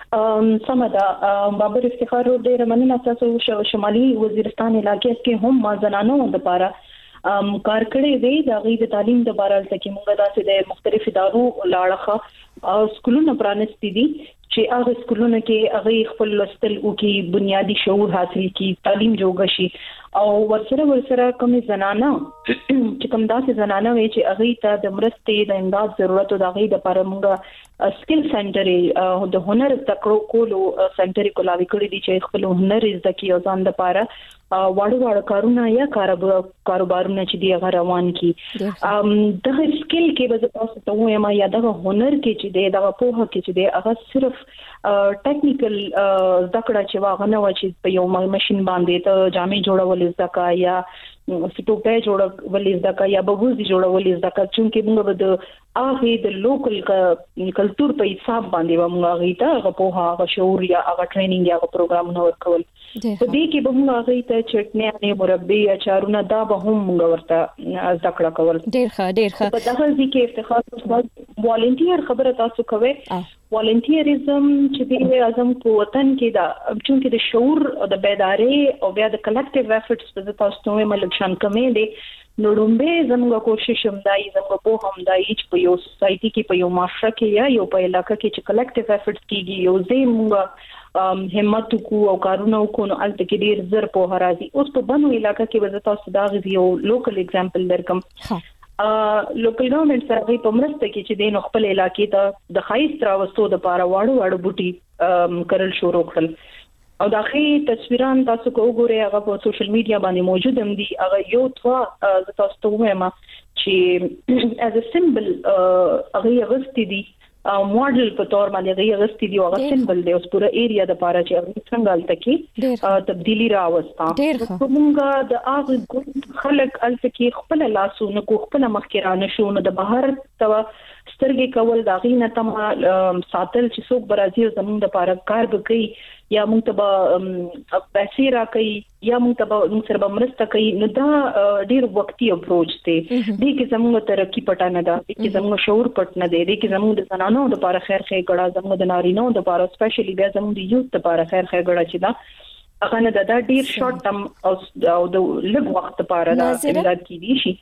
سمدا بابر افتخار ډېر مننه تاسو شمالي وزیرستان علاقې کې هم ما زنانو د لپاره کار کړی دی د غي د تعلیم د لپاره چې موږ داسې د مختلف ادارو لاړه او سکولونه پرانستې دي چې هغه سکولونه کې هغه خپل لستل او کې بنیادی شعور حاصل کی تعلیم جوړ شي او ورسره کوم زنانه چې کوم داسې زنانه وي چې هغه ته د مرستې د امداد ضرورت او د هغه لپاره موږ سکل سنټر د هنر تکړو کولو سنټر کولاوي کړی دي چې خپل هنر زده کی او ځان لپاره واړو کارونه یا کاروبارونه چې دی هغه روان کی دغه سکل کې به تاسو ته وایم یا دغه هنر کې چې دی دغه پوهه کې چې دی هغه صرف ټیکنیکل ذکر چې واغ نه و چې په یو ماشين باندې ته جامې جوړول زده یا سټوپې جوړول زده یا بوزي جوړول زده چې موږ د هغه د لوکل کلچر په حساب باندې موږ هغه ته په هغه شعور یا هغه ټریننګ یا هغه پروګرامونه ورکول په دې کې به موږ هغه ته چټنی مربي اچارونه دا به هم موږ ورته ذکر کول ډیر ښه په دغه ځکه افتخار والنټیر خبره تاسو کوي والنټیریزم چې د اعظم په وطن کې دا چې د شعور او د بیداری او بیا د کلیکټیو افورټس په تاسو ته ملکشان کمې دي نو لومبه زموږ کوشش هم دای زموږ په هم دای چې په یو سوسايټي کې په یو معاشره کې یا یو په علاقې کې چې کلیکټیو افورټس کیږي یو زموږ همت کو او کارونه کو نو الته کې ډیر زر په راځي اوس په بنو علاقې کې وزتا صداغ یو لوکل اگزامپل درکم لوکل ګورنمنت سره په مرسته کې چې د خپل علاقې ته د خایست راوستو د پاره واړو بوټي کرل شروع کړل او داخلي تصویران تاسو کو وګورئ هغه په سوشل میډیا باندې موجود هم دي هغه یو توا تاسو ته وایم چې as a symbol هغه غوستي دي ماډل په تور باندې هغه غوستي دي هغه سمبل دی اوس پورا ایریا د پاره چې هغه څنګه الته کې تبدیلی راوستا کومګه د هغه خلک الته کې خپل لاسونه کو خپل مخکرانه شونه د بهر توا سترګې کول دا غینه تم ساتل چې څوک برازي زموږ د پاره کار وکړي یا موږ ته پیسې راکړي یا موږ سره مرسته کوي نو دا ډیر وختي اپروچ دی کې زموږ ترقی پټه نه ده کې زموږ شعور پټ نه دی کې زموږ د زنانو د لپاره خیر غړا زموږ د نارینو د لپاره سپیشلی بیا زموږ د یوث لپاره خیر غړا چې دا هغه نه دا ډیر شارټ ټرم او د لږ وخت لپاره دا امداد کیږي شي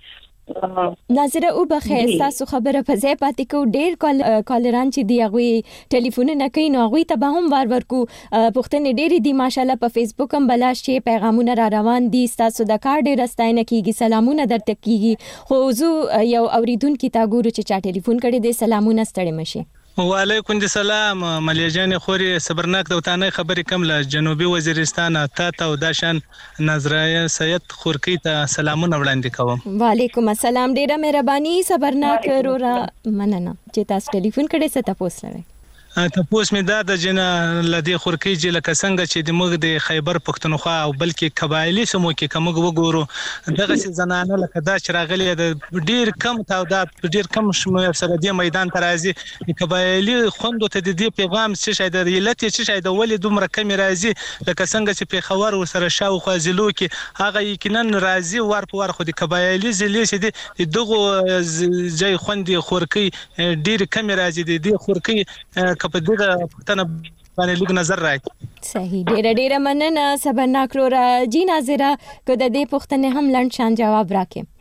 ناظره او بخیر تاسو خبره په ځای پاتې کو ډیر کالران چې دی هغه ټلیفون نه کوي نو هغه ته به هم ورکو پښتنې ډېری دي ماشالله په فیسبوک هم بلاش چې پیغامونه را روان دي تاسو د کار ډیر استاینه کیږي سلامونه درته کیږي خو زه یو اوریدونکو ته ګورو چې چا ټلیفون کړي دي سلامونه ستړي مشي وعلیکم السلام ملیجان خوري صبرناک دوتانه خبرې کوم له جنوبي وزیرستان ته او داشان نظریه سید خورکی ته سلامونه وړاندې کوم وعلیکم السلام ډیره مهرباني صبرناک رورا مننه چې تاسو ټلیفون کړی ست تاسو لوي تاسو مې دا د جنا لدی خورکی چې لکه څنګه چې د موږ د خیبر پښتونخوا او بلکې قبایلی سمو کې کوم وګورو دغه زنانه لکه دا چې راغلي د ډیر کم تعداد ډیر کم شمیر سره د میدان ترازی قبایلی خوندو ته د دې پیغام څه شي د ریلت څه شي د ولې دومره کم راځي لکه څنګه چې په خبر سره شاو خوازلو کې هغه یقینا راځي ور په ور خو د قبایلی زلي چې دغه ځای خوندي خورکی ډیر کم راځي د خورکی په دغه پښتنه باندې لږ نظر راځي صحیح ډېر مننه صبرناک رورا جی ناظره کو د دې پښتنه هم لند شان جواب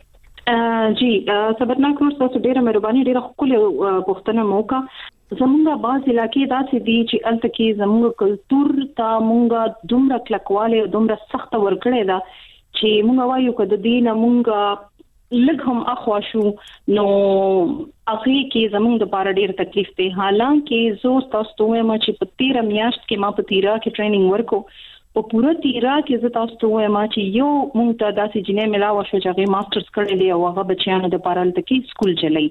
راکې جی صبرناک رور تاسو ډېر مهرباني ډېر خپل پښتنه موقع زمونږه باز علاقې داسې دي چې الته کې زموږ کلچر ته مونږه دومره کلکواله دومره سخت ورکړې ده چې مونږ وایو کده دینه مونږه لږ هم اخوا شو نو اخی کې زموږ د بار ډیر تکلیف دی حالانکه زه تاسو ته وایم چې په 13 میاشت کې ما په تیرا کې ټریننګ ورکو په پوره تیرا کې زه تاسو ته وایم چې یو مونږ ته داسې جنې ملاوه شو چې هغه ماسترز کړی دی او هغه بچیانو د پارل تکي سکول چلای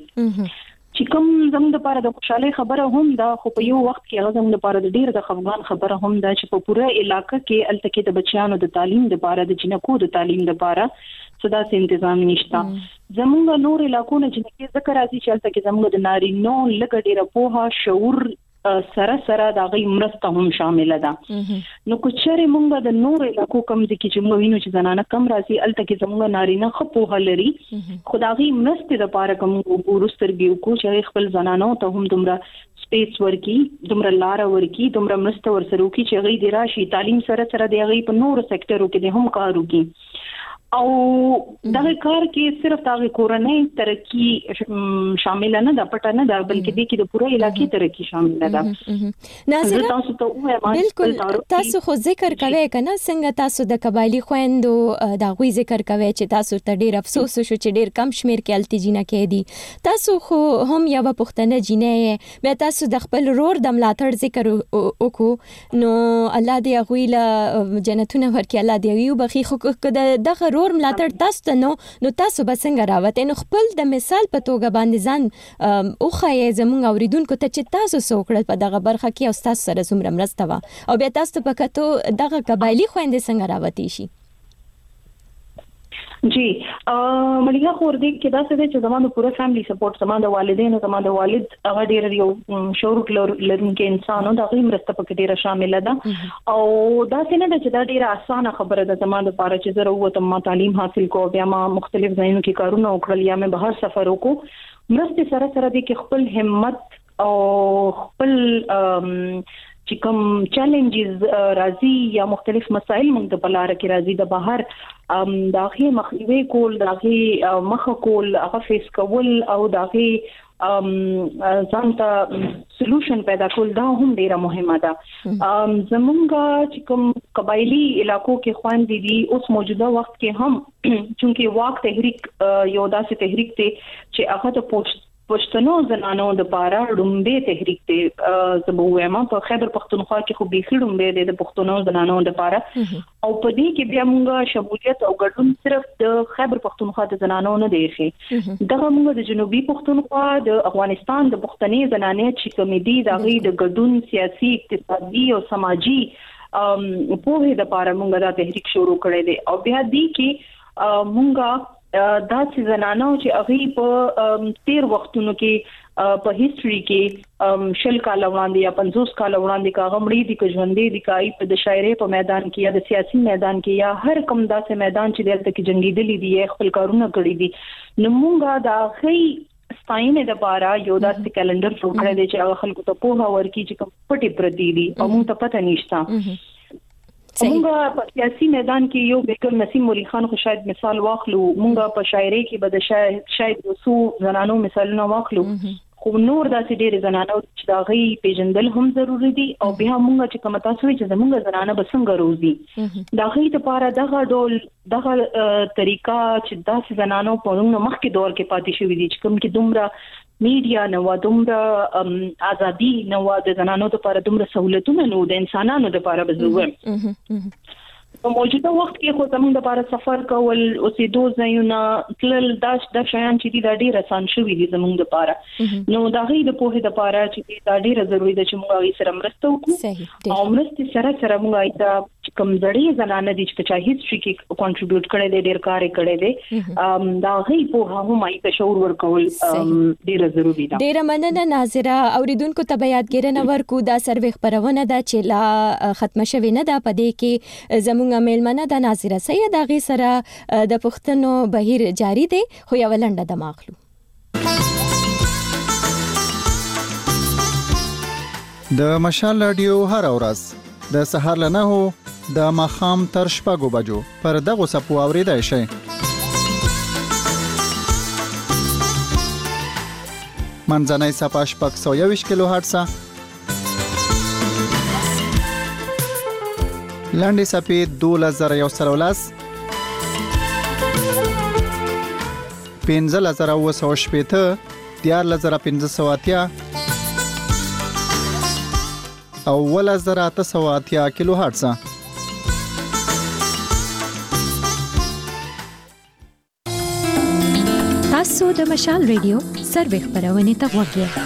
چې کوم زموږ د پاره د خوشاله خبره هم دا خو په یو وخت کې هغه زموږ د پاره د ډیر د خفغان خبره هم دا چې په پوره علاقې کې الته کې د بچیانو د تعلیم د پاره د جنکو د تعلیم د پاره صدا سي تنظیم نشته زموږ نور علاقو نه چې ذکر راځي چې الته کې زموږ د نارینو لګ ډیره پوها شعور سره دا غي مرسته هم شامل ده نو کوچره مونږ د نور علاقو کم دي چې موږ وینو چې زنانه کم راځي الته کې زموږ نارینه خپوه لري خدایي مرسته د پاره کوم ورسترګیو کو چې خپل زنانو ته هم دومره سپیس ورکی دومره لار ورکی دومره مرسته ورسره کی چې غي د راشي تعلیم سره د غي په نور سېکټرو کې هم کار وکي او دغه کار کې صرف دغه کورنۍ ترقی شامل نه ده، پټه نه ده، بلکې د کې د پوره علاقې ترقی شامل ده. ناظره تاسو ته وایم بالکل تاسو خو ذکر کوي کنه څنګه تاسو د قبایلی خويندو د غوي ذکر کوي چې تاسو ته ډیر افسوس شو چې ډیر کم شمیر کې التجینه کې دي. تاسو خو هم یو پښتنه جینې بیا تاسو د خپل رور د ملاتړ ذکر وکړو، نو الله دې غوي له جنتونه ورکړي، الله دې یو بخي خو دغه رور ملاتړ تاسو نو تاسو به څنګه راوته نو خپل د مثال په توګه باندې ځان او خایې زموږ اوریدونکو ته چې تاسو سوکړل په دغه برخه کې او تاسو سره څومره مرسته وا او بیا تاسو په کتو دغه قبایلی خويندې څنګه راوتی شي. جی ملګری خور دې کې دا څه دي چې زموږ پوره فیملی سپورټ، زموږ د والدینو، زموږ د والد هغه ډیر یو شعور لرونکي انسانو د غي مرسته پکې ډیره شامل ده او دا څه نه ده چې دا ډیره اسانه خبره ده زموږ لپاره چې زه وروته ما تعلیم حاصل کو، بیا ما مختلف ځایونو کې کارونه وکړل یا مې بهر سفر وکړ. مرسته سره سره دې کې خپل همت او خپل چې کوم چیلنجز راځي یا مختلف مسائل موږ د بلاره کې راځي د بهر داخلي مخنیوي کول، داخلي مخ کول، هغه فیس کول او داخلي ځان ته سولوشن پیدا کول دا هم ډیره مهمه ده. زمونږ چې کوم قبایلی علاقو کې خويندې دي اوس موجوده وخت کې هم چونکی واک تحریک یو داسې تحریک دی چې هغه د پښتنو زنانو د پاره ډومبه تحریک ته زبوېما په خیبر پختونخوا کې خو به خړومبه د پښتنو زنانو د پاره او په دې کې بیا موږ شمولیت او ګډون صرف د خیبر پختونخوا د زنانو نه دی ښه، دغه موږ د جنوبي پښتونخوا د افغانستان د پښتني زنانې چې کمیټي د غي د ګډون سیاسي اقتصادي او سماجی په دې لپاره موږ دا تحریک شروع کړی دی او بیا دې کې موږ دا چې زنانو چې هغه په تیر وختونو کې په هیستوري کې شل کال وړاندې یا 50 کال وړاندې کا غمړي دي کې ژوندې دي کای په د شاعرۍ په میدان کې یا د سیاسي میدان کې یا هر کوم داسې میدان چې دلته کې جنگیدلې دي خپل کارونه کړی دي. نو موږ دا غي ستاینه د بارا یو داسې کلندر جوړ کړی دی چې هغه خلکو ته په هاور کې چې کوم پټي پردي دي او موږ ته پته نشته. مونږه په سیاسي میدان کې یو بیګم نسیم مولوی خان خو شاید مثال واخلو، مونږه په شاعرۍ کې به د شاید وسو زنانو مثالونه واخلو، خو نور داسې ډېر زنانو چې دا غي پیژندل هم ضروری دي او بیا مونږ چې کوم تاسو چې زمونږ زنانه به څنګه روزي دا غي لپاره دغه ډول دغه طریقہ چې داسې زنانو په نوم مخکې دور کې پاتې شوې دي چې کوم کې دومره میډیا نو دومره ازادي نو د زنانو لپاره دومره سہولتونه نو د انسانانو لپاره بزوګ په موجوده وخت کې خو زموږ لپاره سفر کول او سې دوه ځایونه تل د شیان چې دا ډیر آسان شوي دي زموږ لپاره، نو دا غي د پوهې لپاره چې دا ډیر ضروری ده چې موږ یې سره مرسته وکړو او مرسته سره موږ دا کوم ځړې زنانه دي چې په هیڅ کې کنټریبیوټ کړي دي ډیر کار کړي دي دا غي په هم یې په شعور ورکول ډیر ضروری ده. ډیر مننه ناظره، اوریدونکو ته یادګیرنه ورکو دا سروې خبرونه ده چې لا ختم شوی نه ده، پدې کې زموږ میلمنه د ناظره سید اغه سره د پښتنو بهیر جاری دی، خو یو لنډه د ماخلو د مشال رادیو هر ورځ د سهار له 9 د ماخام تر 6 بجو پر دغه سپو اوریدای شي. منځنۍ صفه شپږ 120 کیلو هرتز، لاندې صفې 2113 15980 14580 او 1880 کیلو هرتز. تاسو د مشال ریډیو سروې خبرونه ته وګورئ.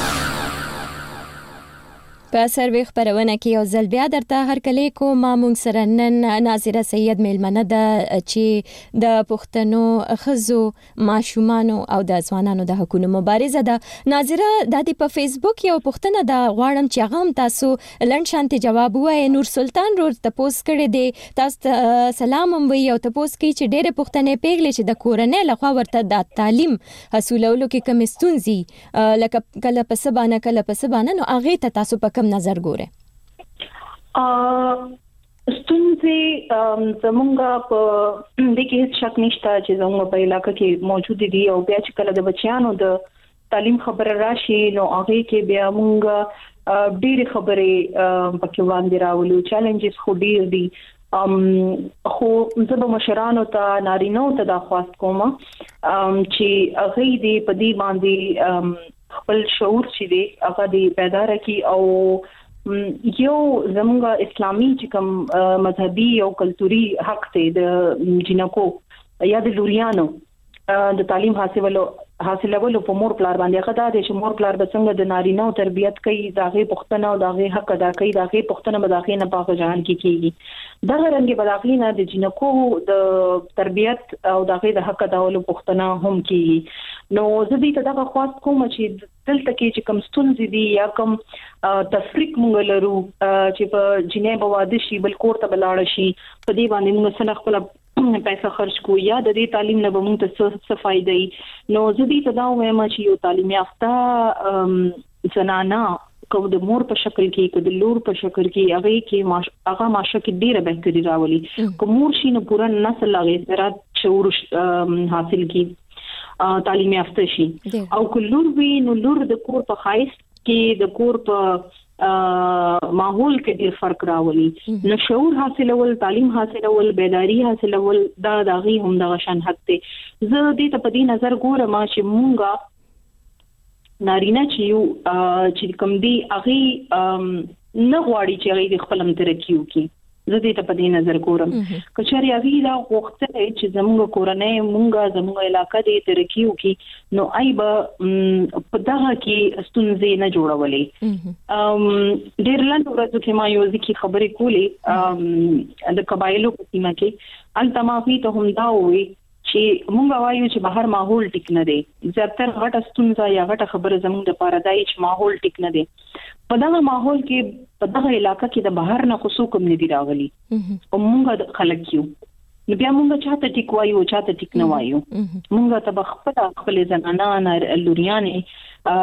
په سروې خبرونه کې یو ځل بیا درته هرکلی کوم. مونږ سره نن ناظره سید میلمنه ده چې د پښتنو ښځو، ماشومانو او د ځوانانو د حقوقو مبارزه ده. ناظره د دې په فیسبوک یو پښتنه ده، غواړم چې هغه هم تاسو لنډ شانتي جواب ووایي. نور سلطان رور تاسو کړی دی، تاسو سلام هم وی او تاسو کې چې ډېر پښتنې پیغلې چې د کورنۍ لخوا ورته د تعلیم حاصلولو کې کم ستونزې لکه کله په سبانه نو هغه ته تاسو په نظر ګوره؟ ستونزې زمونږ په دې کې هیڅ شک نشته چې زموږ په علاقې کې موجود دي او بیا چې کله د بچیانو د تعلیم خبره راشي نو هغه کې بیا مونږ ډېر خبرې پکې وړاندې راولو چیلنجز خو ډېر دي خو زه به مشرانو ته نارینه‌و ته دا خواست کوم چې هغه دې په دې باندې خپل شعور چې دی هغه دې پیدا کړي او یو زموږ اسلامي چې کوم مذهبي او کلتوري حق دی د جنکو یا د لوریانو د تعلیم حاصلولو په مور پلار باندې خدا د شمور پلار د څنګه د نارینه او تربيت کوي داغه پښتنه او داغه حق ادا کوي داغه پښتنه مداخله نه پاک جهان کې کیږي دغه رنګ بداخلینه د جنکو د تربيت او داغه د حق ادا ولو پښتنه هم کیږي نو زه دې ته دا خواست کوم چې دلته کې چې کوم ستونزې دي یا کوم تفریق مونږ لرو چې په جنې بواده شي بل کور ته بلاړ شي په دې باندې موږ سره خپل پیسې خرج کو یا د دې تعلیم نه به موږ ته څه فائدې نو زه دې ته دا وایم چې یو تعلیم یافته زنانه کو د مور په شکل کې کو د لور په شکل کې هغه کې هغه ماشه کې ډیره بهتري راولي کوم مور شي نو پورا نسل هغه سره شعور حاصل کی تعلیم یافته شي او کلور وی نو لور د کور په خایس کې د کور په ماحول کې ډیر فرق راولي نو شعور حاصلول تعلیم حاصلول بیداری حاصلول دا دغه هم د شان حق دی زه دې ته په دې نظر ګورم چې مونږه نارینه چې کوم دی هغه نه غواړي چې هغه خپل ترکیو کې زه دې ته په دې نظر ګورم کچاري هغه دا وخت چې زموږ کورنۍ مونږه زموږ علاقې د ترکیو کې نو ایبه په دغه کې ستونزې نه جوړولې ډېر لاندې ورځو کې ما یو ځکه خبرې کولې د قبایلو په سیمه کې التمافي ته هم دا وي چې مونږ وایو چې بهر ماحول ټیک نه دی زیاتره غټه ستونزه یا غټه خبره زموږ د پاردای چې ماحول ټیک نه دی په دغه ماحول کې په دغه علاقې کې د بهر نه خصوص کوم نه دی راغلي او مونږ د خلک یو نو بیا مونږ چاته ټیک وایو چاته ټیک نه وایو مونږ ته خپل زنانه لوریانې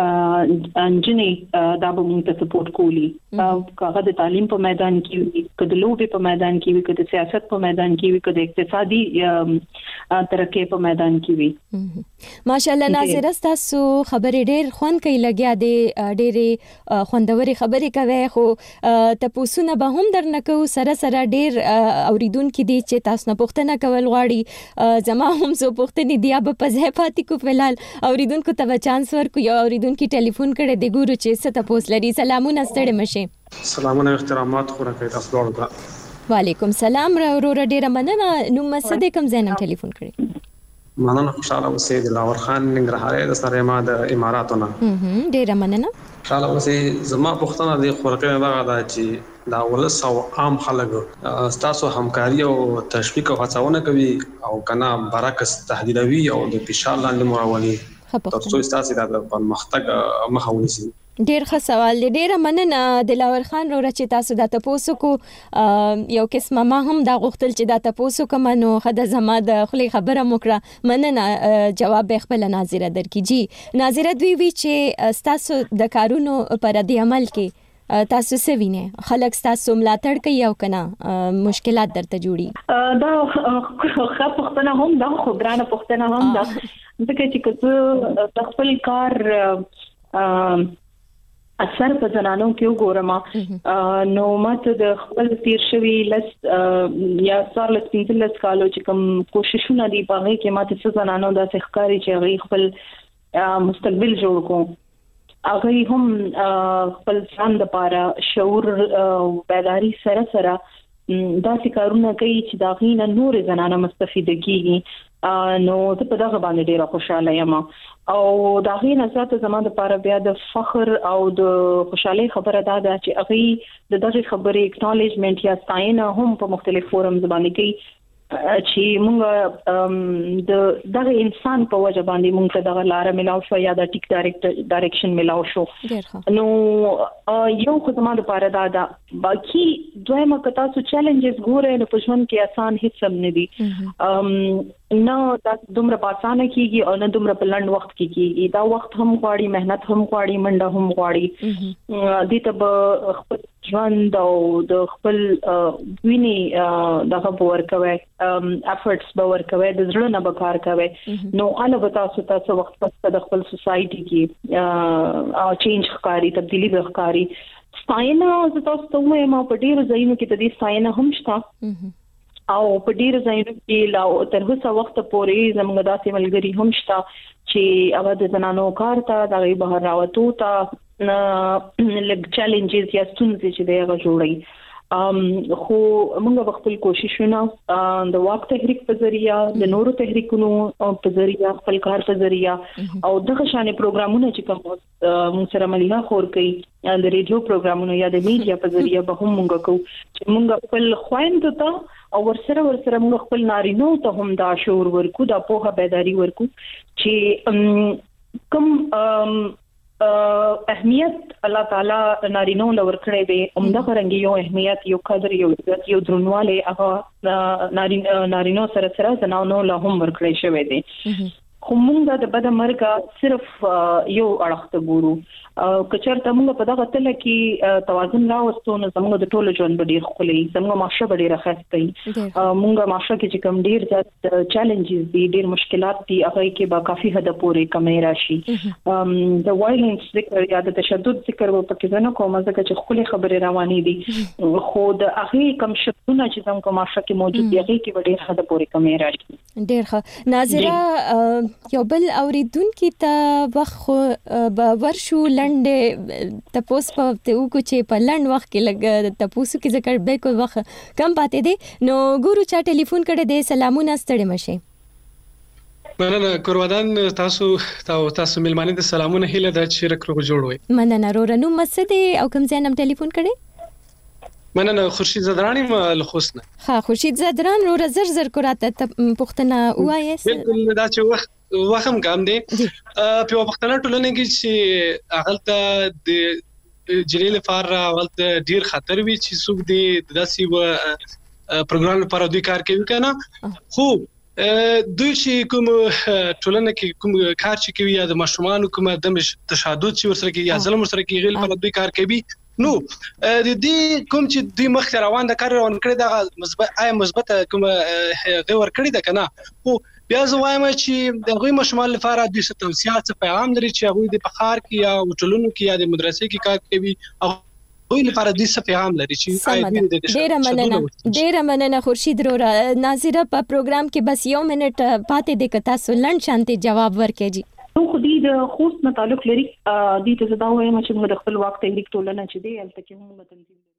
انجنې دا به مونږ ته سپورټ کولی هغه د تعلیم په میدان کې کده لوبې په میدان کې وي کده سیاست په میدان کې وي کده اقتصادي ترقی په میدان کې وي ماشاءالله ناظره تاسو خبرې ډېر خوند کوي لګیا دي ډېرې خوندوري خبرې کوي خو تاسو به هم درنکو سره ډېر اوریدونکو دي چې تاسو نه پوښتنه کول غواړي زما هم زه پوښتنې دی به په ځای پاتې کو فلال اوریدونکو ته چانس ورکو یا اوریدونکو ټلیفون کړي د ګورو چې څه تاسو لري سلامونه ستړي مشه سلامونه احترامات خو راکې تاسو ورته وعلیکم سلام ورور ډیره مننه نو مسده کوم زینم ټلیفون کړي مننه خوشاله اوسې د لاور خان ننګرهاري د سره ما د اماراتونه ډیره مننه خوشاله اوسې زما پښتنه د خورکې نه دا چې دا ولس او عام خلک تاسو همکاري او تشویق او هڅونه کوي او کنا برعکس تهدیدوي او د فشار لاندې مراولي تاسو ستاسو د پرمختګ مخاوني سي ډیر ښه سوال دی ډیره مننه دلاور خان رو چې تاسو د تاسو کو یو قسمه ما هم دا غوښتل چې د تاسو کوم نو خدای زما د خلی خبره موکړه مننه جواب خپل ناظره درکې ناظره دوی وی چې تاسو د کارونو پر د عمل کې تاسو سوینه خلک تاسو ملاتړ کوي او کنه مشکلات درته جوړي دا خو پختنه هم دا خو ګرانه پختنه هم دا ځکه چې کله د خپل کار اثر په زنانو کې وګورم نو ماته د خپل تیر شوی لس یا څار لس 15 کالو چې کوم کوششونه دي په هغه کې ماته څه زنانو د ښکاری چې هغه خپل مستقبل جوړ کو هغه هم خپل ځان د پاره شعور بیداری سره دا کارونه کوي چې دا غینه نور زنانه مستفید کیږي نو ته په دغه باندې ډیره خوشاله یم او دا غینه ذات زما د پاره بیا د فخر او د خوشحالي خبره ده چې هغه د دغه خبرې اکنالجمنت یا ستاینه هم په مختلف فورم باندې کوي چې موږ د دغه انسان په وجه باندې موږ ته دغه لار ملاو شو یا د ټیک ډایرکشن ملاو شو نو یو خدمت لپاره دا باقي دویمه کتا سو چیلنجز ګوره نو په ژوند کې آسان هیڅ هم نه دي نو دا دومره آسان کیږي او نه دومره په لنډ وخت کې کیږي دا وخت هم غواړي مهنت هم غواړي منډه هم غواړي دې ته خپل ژوند او د خپل ویني دغه باور کوي افورټس باور کوي د زړه نه بکار کوي نو اله به تاسو وخت په د خپل سوسايټي کې چینج ښکاری تبدیلی به ښکاری ستاینه زه تاسو ته وایم په ډیرو ځایونو کې د دې ستاینه هم شته او په ډیرو ځایونو کې لا تر اوسه وخت پورې زموږ داسې ملګری هم شته چې هغه د زنانو کار ته د بهر راوتو ته لږ چیلنجز یا ستونزې چې دی هغه جوړي خو موږ خپل کوششونه د واک تحریک په ذریعہ د نورو تحریکونو په ذریعہ خپل کار په ذریعہ او دغه شان پروګرامونه چې کوم موږ سره مليها خور کوي د ریډیو پروګرامونو یا د میډیا په ذریعہ به هم موږ کوو چې موږ خپل خويندو ته او ورسره موږ خپل نارینو ته هم دا شعور ورکو دا پوهه بیداری ورکو چې کوم اهمیت الله تعالی نارینو لور کړی دی همدغه رنګ یو اهمیت یو قدر یو عزت یو درنواله هغه نارینو سره زنانو له هم ورکړی شوی دی خو موږ د بد مرګ صرف یو اړخ ته ګورو کچرته موږ په دغه تل کې توازن راوستو نو زموږ د ټولو ژوند ډیر خولي زموږ معاشره ډیره خسته موږ معاشره کې چې کوم ډیر زیات چیلنجز دي ډیر مشکلات دي هغه کې به کافي حد پورې کمی راشي د وایلنس ذکر یا د تشدد ذکر په کې زنه کومه ځکه چې خولي خبره رواني دي خو د هغه کم شتونه چې زموږ معاشره کې موجود دي هغه کې ډیر حد پورې کمی راشي ډیر ښه ناظره یو بل اوریدونکو ته وخت ورشو لنډ تاسو په توګه چې په لنډ وخت کې لګ تاسو کې ذکر به کو وخت کم پاتې دي نو ګورو چا ټلیفون کړي دي سلامونه ستړي مشه مننه کوروادان تاسو ملمانه د سلامونه هیله د شرک رو جوړوي مننه رورنو مسدي او کوم ځای نم ټلیفون کړي مننه خورشید زدرانی ملخصنه ها خورشید زدران رو زر کوراته پښتنه وایس بالکل دا چې وخم کم دي په وختونه ټولنه کې چې اغلطه د جلیل فار اغلطه ډیر خطر وي چې څوک دي داسې و پروګرام لپاره دوی کار کوي کنه خو دوی چې کوم ټولنه کې کوم کار چې کوي یا د ماشومان کوم د تشدد چې ورسره کې یا ظلم ورسره کې غیر لپاره دوی کار کوي نو د دې کوم چې دوی مخ روان د کار روان کړی د مثبت کوم غوړ کړی د کنه خو بیا زه وایم چې د غوي مشمول لپاره د توصيات پیغام لري چې هغه د بخار کې یا وټلونو کې یا د مدرسې کې کار کوي او غوي لپاره د پیغام لري چې ډیر مننه خورشید رو ناظره په پروګرام کې بس یو منټ پاتې د کتا سولن شانتي جواب ورکړي خو دې د خوست نه تعلق لري دې ته زدا وایم چې موږ د خپل وخت تحریک ټولنه چې دی البته کې هم تنظیم